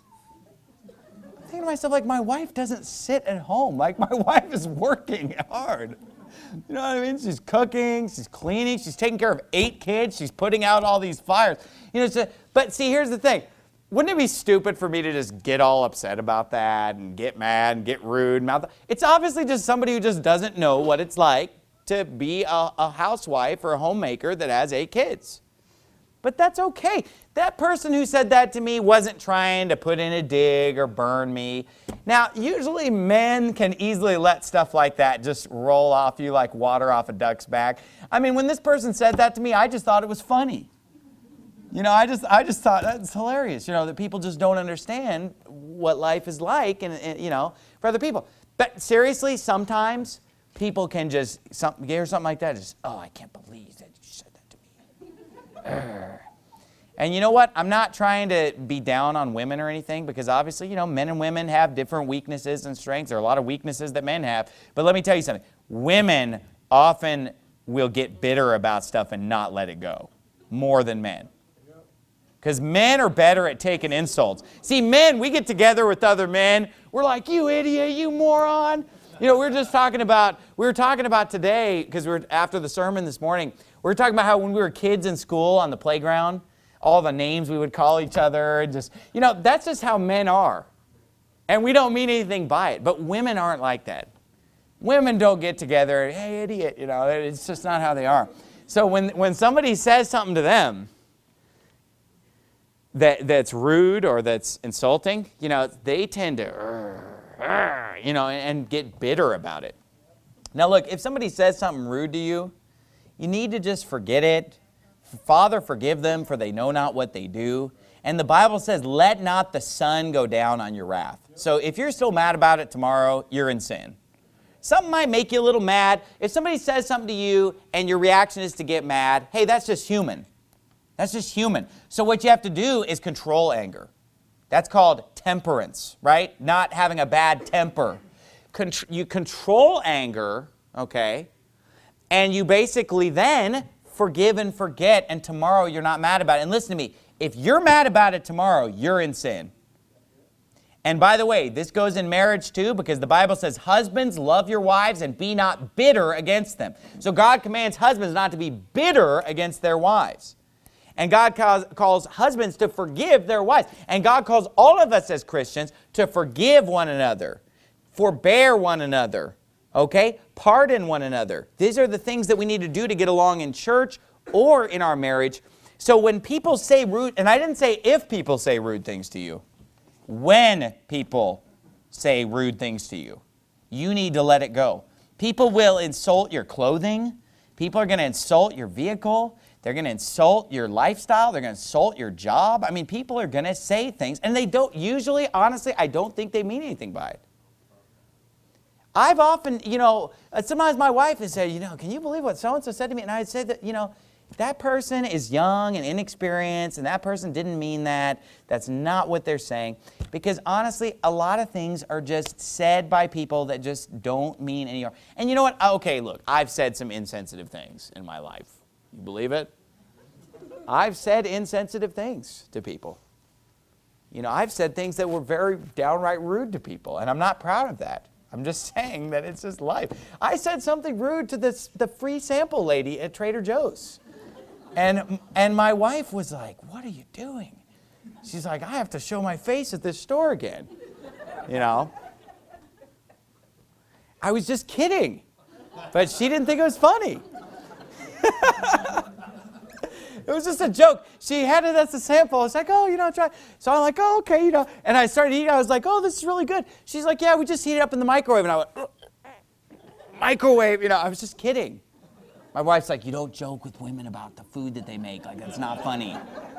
I'm thinking to myself, like, my wife doesn't sit at home. Like, my wife is working hard. You know what I mean? She's cooking, she's cleaning, she's taking care of eight kids, she's putting out all these fires. You know, so, but see, here's the thing. Wouldn't it be stupid for me to just get all upset about that and get mad and get rude? Mouth? It's obviously just somebody who just doesn't know what it's like to be a, a housewife or a homemaker that has eight kids. But that's okay. That person who said that to me wasn't trying to put in a dig or burn me. Now, usually men can easily let stuff like that just roll off you like water off a duck's back. I mean, when this person said that to me, I just thought it was funny. You know, I just I just thought that's hilarious, you know, that people just don't understand what life is like and, and you know, for other people. But seriously, sometimes people can just some, hear something like that, just, oh, I can't believe that you said that to me. And you know what? I'm not trying to be down on women or anything because obviously, you know, men and women have different weaknesses and strengths. There are a lot of weaknesses that men have. But let me tell you something. Women often will get bitter about stuff and not let it go more than men. Because men are better at taking insults. See, men, we get together with other men. We're like, you idiot, you moron. You know, we were just talking about, we were talking about today, because we were after the sermon this morning, we were talking about how when we were kids in school on the playground, all the names we would call each other, and just, you know, that's just how men are. And we don't mean anything by it. But women aren't like that. Women don't get together and, hey, idiot, you know, it's just not how they are. So when, when somebody says something to them that, that's rude or that's insulting, you know, they tend to, you know, and get bitter about it. Now look, if somebody says something rude to you, you need to just forget it, Father, forgive them, for they know not what they do. And the Bible says, let not the sun go down on your wrath. So if you're still mad about it tomorrow, you're in sin. Something might make you a little mad. If somebody says something to you and your reaction is to get mad, hey, that's just human. That's just human. So what you have to do is control anger. That's called temperance, right? Not having a bad temper. Contr- you control anger, okay, and you basically then forgive and forget, and tomorrow you're not mad about it. And listen to me, if you're mad about it tomorrow, you're in sin. And by the way, this goes in marriage too, because the Bible says, husbands, love your wives and be not bitter against them. So God commands husbands not to be bitter against their wives. And God calls, calls husbands to forgive their wives. And God calls all of us as Christians to forgive one another, forbear one another, okay? Pardon one another. These are the things that we need to do to get along in church or in our marriage. So when people say rude, and I didn't say if people say rude things to you, when people say rude things to you, you need to let it go. People will insult your clothing. People are going to insult your vehicle. They're going to insult your lifestyle. They're going to insult your job. I mean, people are going to say things, and they don't usually, honestly, I don't think they mean anything by it. I've often, you know, sometimes my wife has said, you know, can you believe what so-and-so said to me? And I'd say that, you know, that person is young and inexperienced, and that person didn't mean that. That's not what they're saying. Because honestly, a lot of things are just said by people that just don't mean any harm. And you know what? Okay, look, I've said some insensitive things in my life. You believe it? I've said insensitive things to people. You know, I've said things that were very downright rude to people, and I'm not proud of that. I'm just saying that it's just life. I said something rude to this, the free sample lady at Trader Joe's. And, and my wife was like, what are you doing? She's like, I have to show my face at this store again. You know? I was just kidding. But she didn't think it was funny. It was just a joke. She had it as a sample. I was like, oh, you know, try. So I'm like, oh, okay, you know. And I started eating. I was like, oh, this is really good. She's like, yeah, we just heat it up in the microwave. And I went, microwave. You know, I was just kidding. My wife's like, you don't joke with women about the food that they make. Like, that's not funny.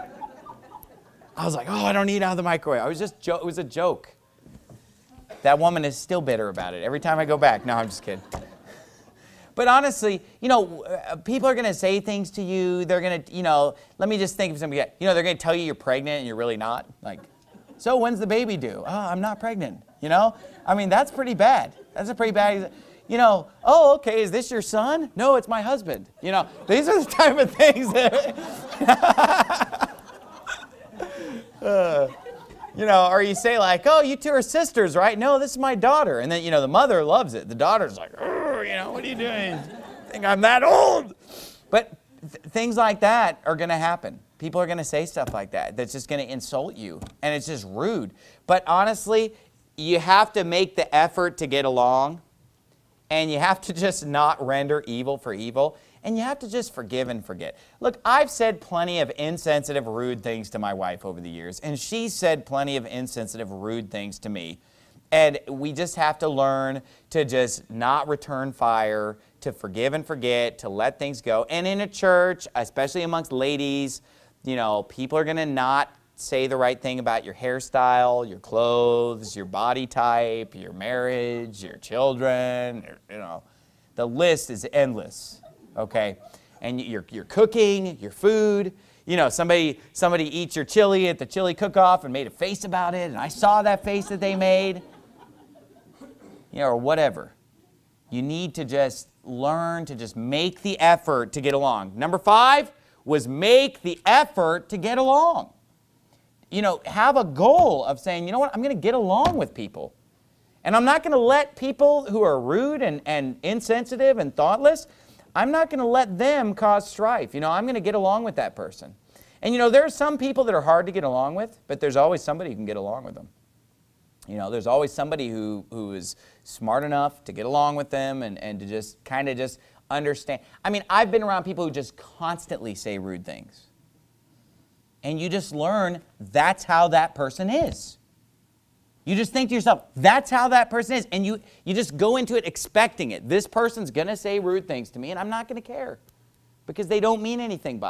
I was like, oh, I don't eat out of the microwave. I was just, jo- it was a joke. That woman is still bitter about it. Every time I go back. No, I'm just kidding. But honestly, you know, people are going to say things to you. They're going to, you know, let me just think of something. You know, they're going to tell you you're pregnant and you're really not. Like, so when's the baby due? Oh, I'm not pregnant. You know? I mean, that's pretty bad. That's a pretty bad, you know, oh, okay, is this your son? No, it's my husband. You know, these are the type of things that, uh, you know, or you say like, oh, you two are sisters, right? No, this is my daughter. And then, you know, the mother loves it. The daughter's like, oh, you know, what are you doing? I think I'm that old. But th- things like that are going to happen. People are going to say stuff like that that's just going to insult you. And it's just rude. But honestly, you have to make the effort to get along. And you have to just not render evil for evil. And you have to just forgive and forget. Look, I've said plenty of insensitive, rude things to my wife over the years. And she's said plenty of insensitive, rude things to me. And we just have to learn to just not return fire, to forgive and forget, to let things go. And in a church, especially amongst ladies, you know, people are going to not say the right thing about your hairstyle, your clothes, your body type, your marriage, your children, you know. The list is endless. Okay, and you're you're cooking your food. You know, somebody somebody eats your chili at the chili cook-off and made a face about it, and I saw that face that they made. You know, or whatever. You need to just learn to just make the effort to get along. Number five was make the effort to get along. You know, have a goal of saying, you know what, I'm going to get along with people. And I'm not going to let people who are rude and, and insensitive and thoughtless, I'm not going to let them cause strife. You know, I'm going to get along with that person. And you know, there are some people that are hard to get along with, but there's always somebody who can get along with them. You know, there's always somebody who, who is smart enough to get along with them and, and to just kind of just understand. I mean, I've been around people who just constantly say rude things. And you just learn that's how that person is. You just think to yourself, that's how that person is. And you, you just go into it expecting it. This person's going to say rude things to me, and I'm not going to care because they don't mean anything by it.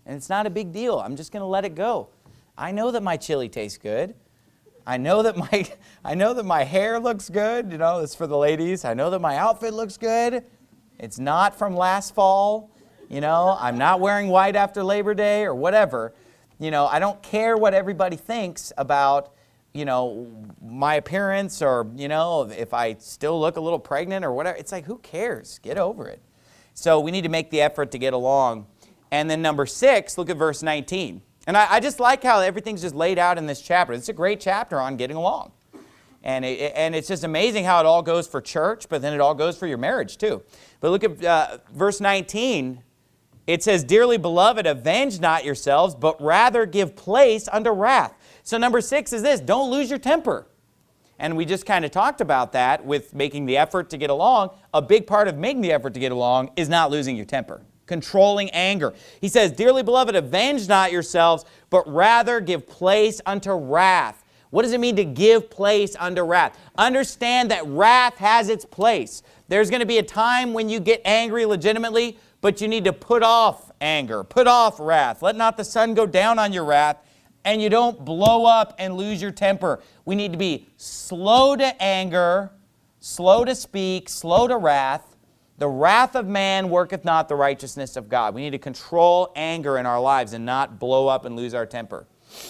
And it's not a big deal. I'm just going to let it go. I know that my chili tastes good. I know that my I know that my hair looks good. You know, it's for the ladies. I know that my outfit looks good. It's not from last fall. You know, I'm not wearing white after Labor Day or whatever. You know, I don't care what everybody thinks about, you know, my appearance or, you know, if I still look a little pregnant or whatever. It's like, who cares? Get over it. So we need to make the effort to get along. And then number six, look at verse nineteen. And I, I just like how everything's just laid out in this chapter. It's a great chapter on getting along. And, it, and it's just amazing how it all goes for church, but then it all goes for your marriage too. But look at uh, verse nineteen. It says, "Dearly beloved, avenge not yourselves, but rather give place unto wrath." So number six is this: don't lose your temper. And we just kind of talked about that with making the effort to get along. A big part of making the effort to get along is not losing your temper. Controlling anger. He says, "Dearly beloved, avenge not yourselves, but rather give place unto wrath." What does it mean to give place unto wrath? Understand that wrath has its place. There's going to be a time when you get angry legitimately, but you need to put off anger, put off wrath. Let not the sun go down on your wrath, and you don't blow up and lose your temper. We need to be slow to anger, slow to speak, slow to wrath. The wrath of man worketh not the righteousness of God. We need to control anger in our lives and not blow up and lose our temper.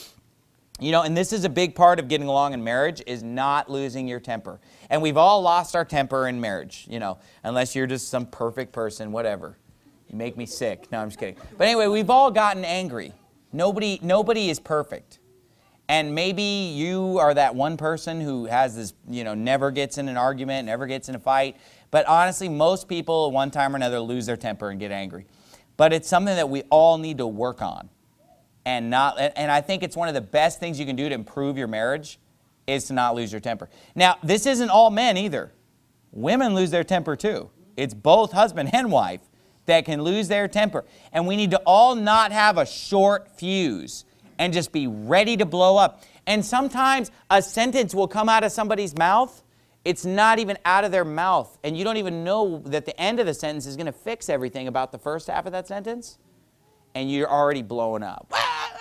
You know, and this is a big part of getting along in marriage, is not losing your temper. And we've all lost our temper in marriage, you know, unless you're just some perfect person, whatever. You make me sick. No, I'm just kidding. But anyway, we've all gotten angry. Nobody, nobody is perfect. And maybe you are that one person who has this, you know, never gets in an argument, never gets in a fight. But honestly, most people at one time or another lose their temper and get angry. But it's something that we all need to work on. And not, and I think it's one of the best things you can do to improve your marriage is to not lose your temper. Now, this isn't all men either. Women lose their temper too. It's both husband and wife that can lose their temper. And we need to all not have a short fuse and just be ready to blow up. And sometimes a sentence will come out of somebody's mouth. It's not even out of their mouth. And you don't even know that the end of the sentence is going to fix everything about the first half of that sentence. And you're already blowing up.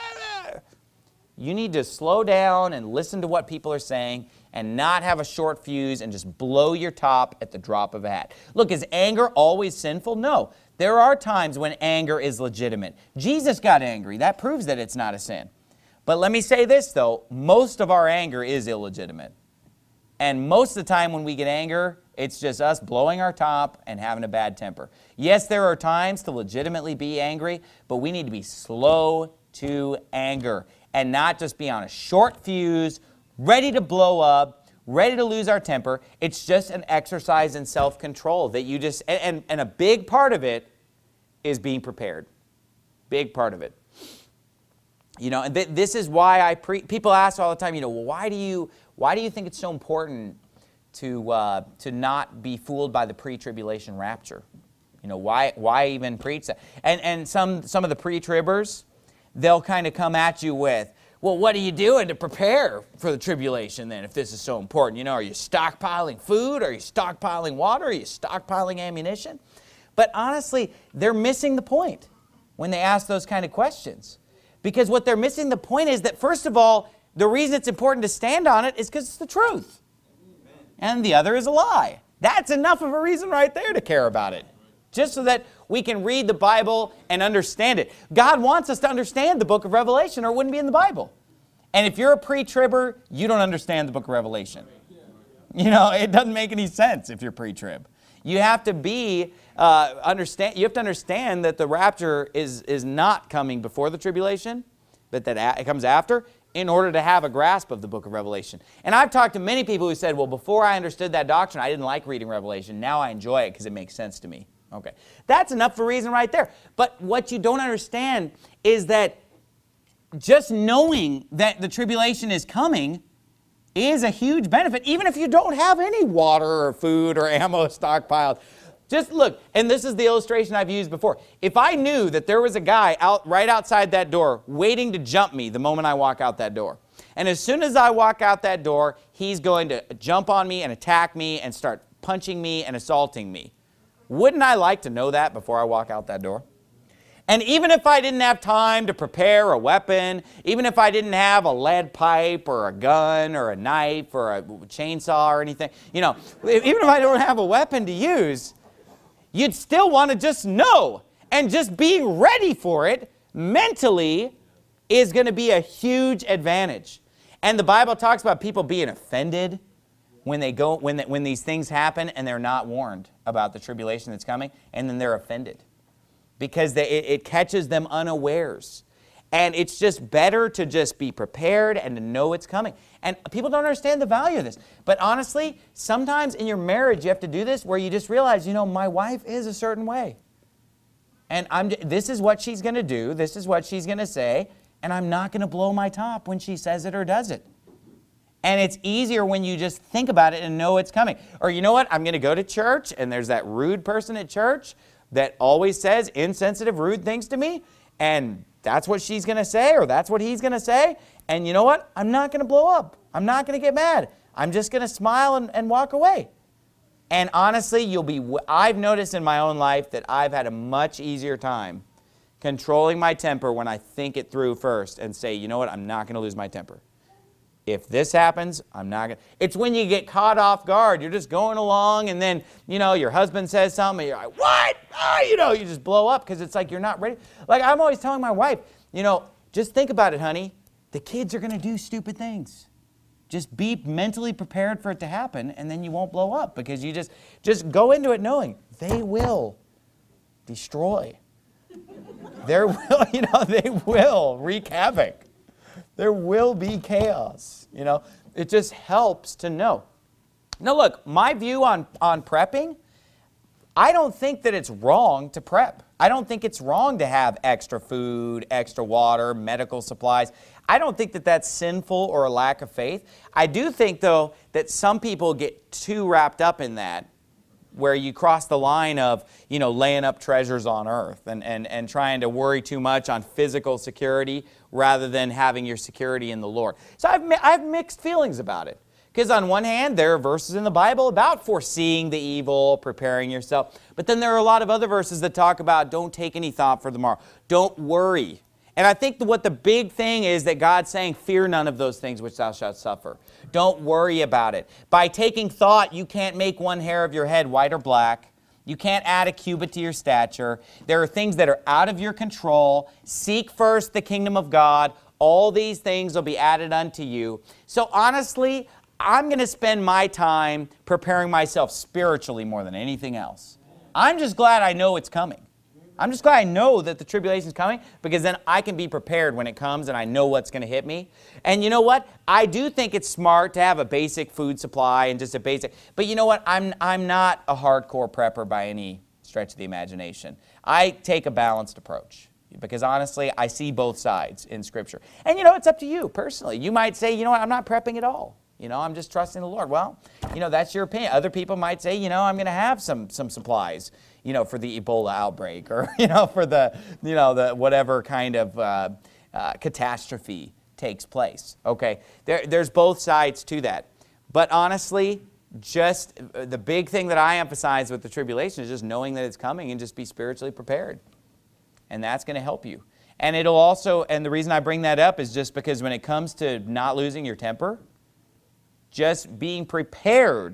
You need to slow down and listen to what people are saying and not have a short fuse and just blow your top at the drop of a hat. Look, is anger always sinful? No. There are times when anger is legitimate. Jesus got angry. That proves that it's not a sin. But let me say this, though. Most of our anger is illegitimate. And most of the time when we get anger, it's just us blowing our top and having a bad temper. Yes, there are times to legitimately be angry, but we need to be slow to anger and not just be on a short fuse, ready to blow up, ready to lose our temper. It's just an exercise in self-control that you just, and, and, and a big part of it is being prepared. Big part of it. You know, and th this is why I pre people ask all the time, you know, well, why do you, why do you think it's so important to, uh, to not be fooled by the pre-tribulation rapture? You know, why, why even preach that? And, and some, some of the pre-tribbers, they'll kind of come at you with, well, what are you doing to prepare for the tribulation then if this is so important? You know, are you stockpiling food? Are you stockpiling water? Are you stockpiling ammunition? But honestly, they're missing the point when they ask those kind of questions. Because what they're missing the point is that, first of all, the reason it's important to stand on it is because it's the truth. And the other is a lie. That's enough of a reason right there to care about it. Just so that we can read the Bible and understand it. God wants us to understand the book of Revelation or it wouldn't be in the Bible. And if you're a pre-tribber, you don't understand the book of Revelation. You know, it doesn't make any sense if you're pre-trib. You have to be, uh, understand, you have to understand that the rapture is, is not coming before the tribulation, but that it comes after, in order to have a grasp of the book of Revelation. And I've talked to many people who said, well, before I understood that doctrine, I didn't like reading Revelation. Now I enjoy it because it makes sense to me. Okay, that's enough for a reason right there. But what you don't understand is that just knowing that the tribulation is coming is a huge benefit, even if you don't have any water or food or ammo stockpiled. Just look, and this is the illustration I've used before. If I knew that there was a guy out right outside that door waiting to jump me the moment I walk out that door, and as soon as I walk out that door, he's going to jump on me and attack me and start punching me and assaulting me. Wouldn't I like to know that before I walk out that door? And even if I didn't have time to prepare a weapon, even if I didn't have a lead pipe or a gun or a knife or a chainsaw or anything, you know, even if I don't have a weapon to use, you'd still want to just know. And just being ready for it mentally is going to be a huge advantage. And the Bible talks about people being offended when they go when, the, when these things happen and they're not warned about the tribulation that's coming, and then they're offended. Because they, it, it catches them unawares. And it's just better to just be prepared and to know it's coming. And people don't understand the value of this. But honestly, sometimes in your marriage you have to do this where you just realize, you know, my wife is a certain way. And I'm, this is what she's going to do. This is what she's going to say. And I'm not going to blow my top when she says it or does it. And it's easier when you just think about it and know it's coming. Or you know what? I'm going to go to church and there's that rude person at church that always says insensitive, rude things to me, and that's what she's going to say, or that's what he's going to say, and you know what? I'm not going to blow up. I'm not going to get mad. I'm just going to smile and, and walk away. And honestly, you'll be, I've noticed in my own life that I've had a much easier time controlling my temper when I think it through first and say, you know what? I'm not going to lose my temper. If this happens, I'm not going to. It's when you get caught off guard. You're just going along and then, you know, your husband says something and you're like, what? Oh, you know, you just blow up because it's like you're not ready. Like I'm always telling my wife, you know, just think about it, honey. The kids are going to do stupid things. Just be mentally prepared for it to happen and then you won't blow up because you just, just go into it knowing they will destroy. There will, you know, they will wreak havoc. There will be chaos, you know. It just helps to know. Now look, my view on, on prepping, I don't think that it's wrong to prep. I don't think it's wrong to have extra food, extra water, medical supplies. I don't think that that's sinful or a lack of faith. I do think, though, that some people get too wrapped up in that, where you cross the line of, you know, laying up treasures on earth and, and, and trying to worry too much on physical security rather than having your security in the Lord. So I've, I have mixed feelings about it. Because on one hand, there are verses in the Bible about foreseeing the evil, preparing yourself. But then there are a lot of other verses that talk about don't take any thought for tomorrow. Don't worry. And I think that what the big thing is that God's saying, fear none of those things which thou shalt suffer. Don't worry about it. By taking thought, you can't make one hair of your head white or black. You can't add a cubit to your stature. There are things that are out of your control. Seek first the kingdom of God. All these things will be added unto you. So honestly, I'm going to spend my time preparing myself spiritually more than anything else. I'm just glad I know it's coming. I'm just glad I know that the tribulation is coming because then I can be prepared when it comes and I know what's going to hit me. And you know what? I do think it's smart to have a basic food supply and just a basic, but you know what? I'm, I'm not a hardcore prepper by any stretch of the imagination. I take a balanced approach because honestly, I see both sides in Scripture. And you know, it's up to you personally. You might say, you know what? I'm not prepping at all. You know, I'm just trusting the Lord. Well, you know, that's your opinion. Other people might say, you know, I'm going to have some some supplies, you know, for the Ebola outbreak or, you know, for the, you know, the whatever kind of uh, uh, catastrophe takes place. Okay, there, there's both sides to that. But honestly, just the big thing that I emphasize with the tribulation is just knowing that it's coming and just be spiritually prepared. And that's going to help you. And it'll also, and the reason I bring that up is just because when it comes to not losing your temper, just being prepared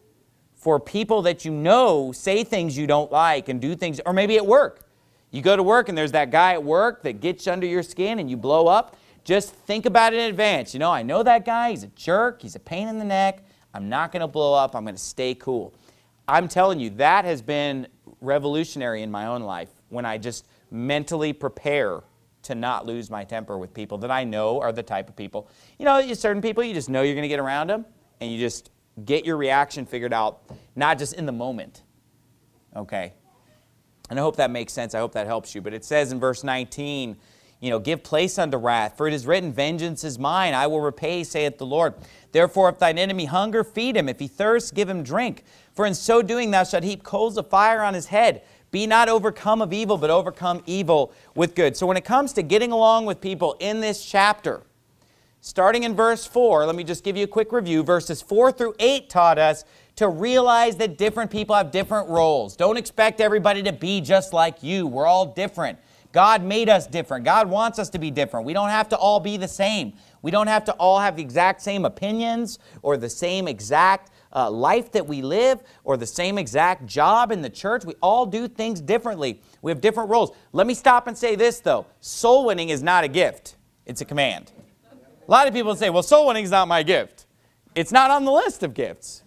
for people that you know say things you don't like and do things, or maybe at work. You go to work and there's that guy at work that gets under your skin and you blow up. Just think about it in advance. You know, I know that guy, he's a jerk, he's a pain in the neck. I'm not going to blow up, I'm going to stay cool. I'm telling you, that has been revolutionary in my own life when I just mentally prepare to not lose my temper with people that I know are the type of people. You know, certain people, you just know you're going to get around them, and you just get your reaction figured out, not just in the moment. Okay? And I hope that makes sense. I hope that helps you. But it says in verse nineteen, you know, give place unto wrath, for it is written, vengeance is mine, I will repay, saith the Lord. Therefore, if thine enemy hunger, feed him. If he thirst, give him drink. For in so doing thou shalt heap coals of fire on his head. Be not overcome of evil, but overcome evil with good. So when it comes to getting along with people in this chapter, starting in verse four, let me just give you a quick review. Verses four through eight taught us to realize that different people have different roles. Don't expect everybody to be just like you. We're all different. God made us different. God wants us to be different. We don't have to all be the same. We don't have to all have the exact same opinions or the same exact uh, life that we live or the same exact job in the church. We all do things differently. We have different roles. Let me stop and say this, though. Soul winning is not a gift. It's a command. A lot of people say, well, soul winning is not my gift. It's not on the list of gifts.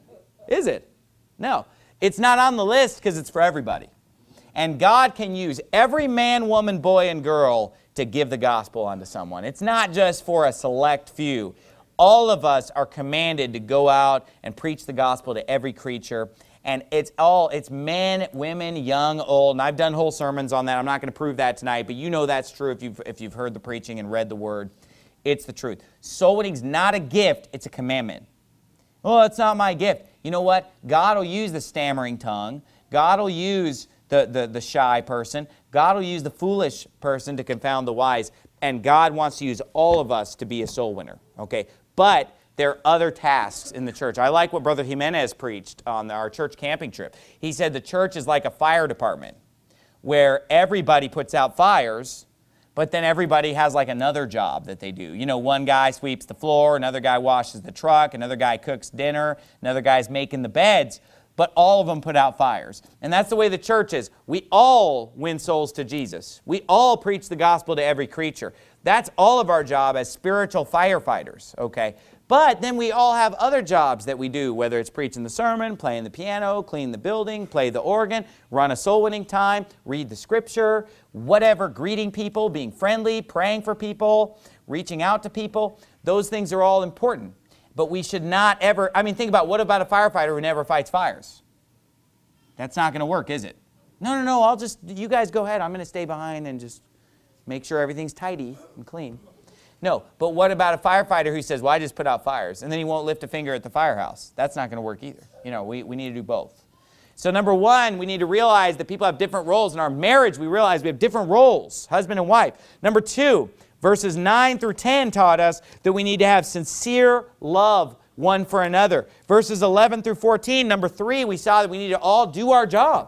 Is it? No. It's not on the list because it's for everybody. And God can use every man, woman, boy, and girl to give the gospel unto someone. It's not just for a select few. All of us are commanded to go out and preach the gospel to every creature. And it's all, it's men, women, young, old. And I've done whole sermons on that. I'm not going to prove that tonight, but you know that's true if you've, if you've heard the preaching and read the word. It's the truth. Soul winning's not a gift, it's a commandment. Oh, it's not my gift. You know what? God will use the stammering tongue. God will use the, the, the shy person. God will use the foolish person to confound the wise. And God wants to use all of us to be a soul winner. Okay? But there are other tasks in the church. I like what Brother Jimenez preached on our church camping trip. He said the church is like a fire department where everybody puts out fires, but then everybody has like another job that they do. You know, one guy sweeps the floor, another guy washes the truck, another guy cooks dinner, another guy's making the beds, but all of them put out fires. And that's the way the church is. We all win souls to Jesus. We all preach the gospel to every creature. That's all of our job as spiritual firefighters, okay? But then we all have other jobs that we do, whether it's preaching the sermon, playing the piano, clean the building, play the organ, run a soul-winning time, read the scripture, whatever, greeting people, being friendly, praying for people, reaching out to people. Those things are all important. But we should not ever, I mean, think about what about a firefighter who never fights fires? That's not going to work, is it? No, no, no, I'll just, you guys go ahead. I'm going to stay behind and just make sure everything's tidy and clean. No, but what about a firefighter who says, well, I just put out fires, and then he won't lift a finger at the firehouse? That's not going to work either. You know, we, we need to do both. So number one, we need to realize that people have different roles. In our marriage, we realize we have different roles, husband and wife. Number two, verses nine through ten taught us that we need to have sincere love one for another. Verses eleven through fourteen, number three, we saw that we need to all do our job.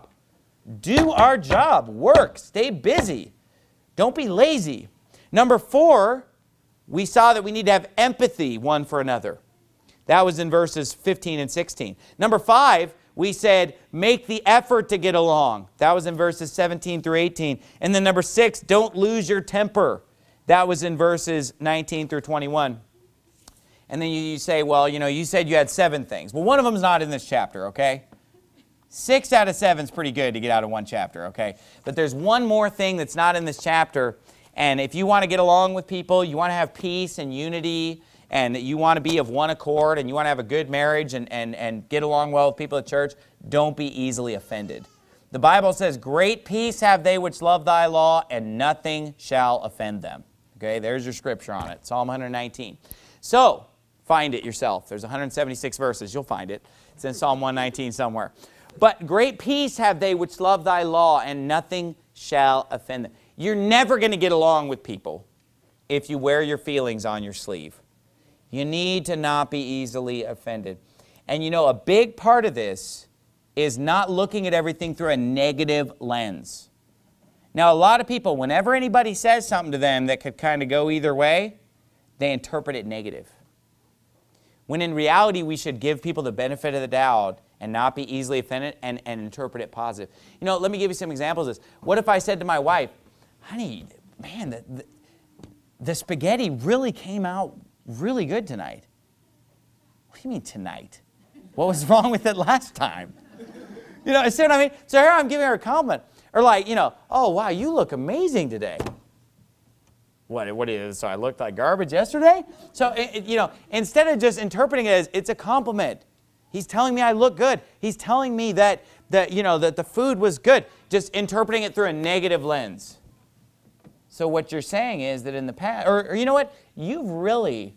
Do our job. Work. Stay busy. Don't be lazy. Number four, we saw that we need to have empathy one for another. That was in verses fifteen and sixteen. Number five, we said, make the effort to get along. That was in verses seventeen through eighteen. And then number six, don't lose your temper. That was in verses nineteen through twenty-one. And then you, you say, well, you know, you said you had seven things. Well, one of them is not in this chapter, okay? Six out of seven is pretty good to get out of one chapter, okay? But there's one more thing that's not in this chapter. And if you want to get along with people, you want to have peace and unity, and you want to be of one accord, and you want to have a good marriage and, and, and get along well with people at church, don't be easily offended. The Bible says, great peace have they which love thy law, and nothing shall offend them. Okay, there's your scripture on it, Psalm one nineteen. So, find it yourself. There's one hundred seventy-six verses. You'll find it. It's in Psalm one nineteen somewhere. But great peace have they which love thy law, and nothing shall offend them. You're never going to get along with people if you wear your feelings on your sleeve. You need to not be easily offended. And you know, a big part of this is not looking at everything through a negative lens. Now, a lot of people, whenever anybody says something to them that could kind of go either way, they interpret it negative. When in reality, we should give people the benefit of the doubt and not be easily offended and, and interpret it positive. You know, let me give you some examples of this. What if I said to my wife, honey, man, the, the, the spaghetti really came out really good tonight. What do you mean tonight? What was wrong with it last time? You know, see what I mean? So here I'm giving her a compliment. Or like, you know, oh, wow, you look amazing today. What, what is, so I looked like garbage yesterday? So, it, it, you know, instead of just interpreting it as it's a compliment, he's telling me I look good. He's telling me that, that, you know, that the food was good. Just interpreting it through a negative lens. So what you're saying is that in the past, or, or you know what? You've really,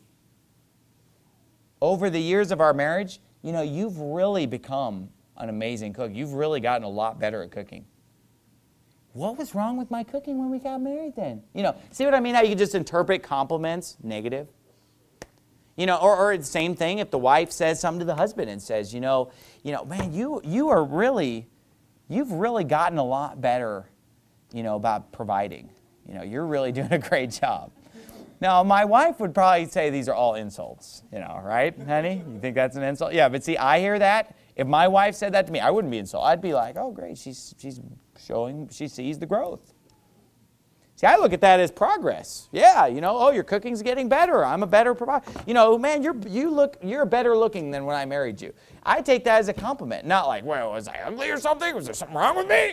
over the years of our marriage, you know, you've really become an amazing cook. You've really gotten a lot better at cooking. What was wrong with my cooking when we got married then? You know, see what I mean? How you can just interpret compliments negative? You know, or, or the same thing if the wife says something to the husband and says, you know, you know, man, you, you are really, you've really gotten a lot better you know, about providing. You know, you're really doing a great job. Now, my wife would probably say these are all insults, you know, right, honey? You think that's an insult? Yeah, but see, I hear that. If my wife said that to me, I wouldn't be insulted. I'd be like, oh, great, she's, she's showing, she sees the growth. See, I look at that as progress. Yeah, you know, oh, your cooking's getting better. I'm a better provider. You know, man, you're, you look, you're better looking than when I married you. I take that as a compliment, not like, well, was I ugly or something? Was there something wrong with me?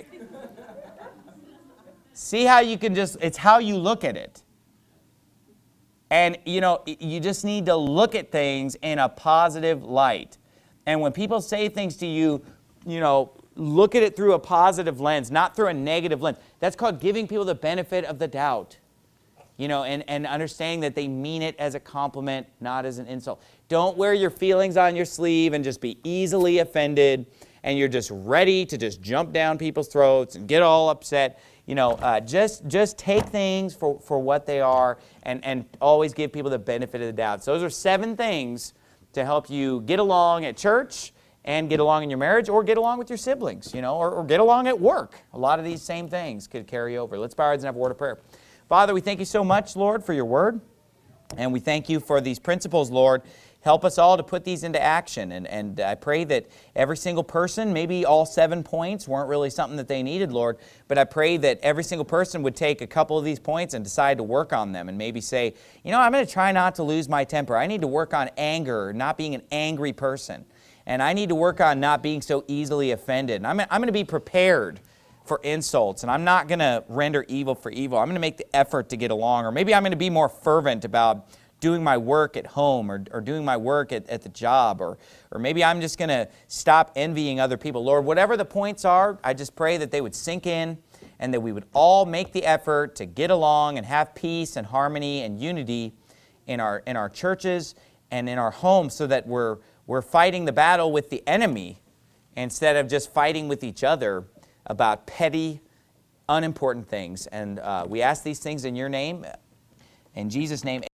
See how you can just, it's how you look at it. And, you know, you just need to look at things in a positive light. And when people say things to you, you know, look at it through a positive lens, not through a negative lens. That's called giving people the benefit of the doubt. You know, and, and understanding that they mean it as a compliment, not as an insult. Don't wear your feelings on your sleeve and just be easily offended, and you're just ready to just jump down people's throats and get all upset. You know, uh, just just take things for, for what they are, and, and always give people the benefit of the doubt. So those are seven things to help you get along at church and get along in your marriage, or get along with your siblings, you know, or, or get along at work. A lot of these same things could carry over. Let's bow our heads and have a word of prayer. Father, we thank you so much, Lord, for your word, and we thank you for these principles, Lord. Help us all to put these into action, and, and I pray that every single person, maybe all seven points weren't really something that they needed, Lord, but I pray that every single person would take a couple of these points and decide to work on them, and maybe say, you know, I'm going to try not to lose my temper. I need to work on anger, not being an angry person, and I need to work on not being so easily offended, and I'm, I'm going to be prepared for insults, and I'm not going to render evil for evil. I'm going to make the effort to get along, or maybe I'm going to be more fervent about doing my work at home, or, or doing my work at, at the job, or, or maybe I'm just going to stop envying other people. Lord, whatever the points are, I just pray that they would sink in, and that we would all make the effort to get along and have peace and harmony and unity in our, in our churches and in our homes, so that we're, we're fighting the battle with the enemy instead of just fighting with each other about petty, unimportant things. And uh, we ask these things in your name. In Jesus' name.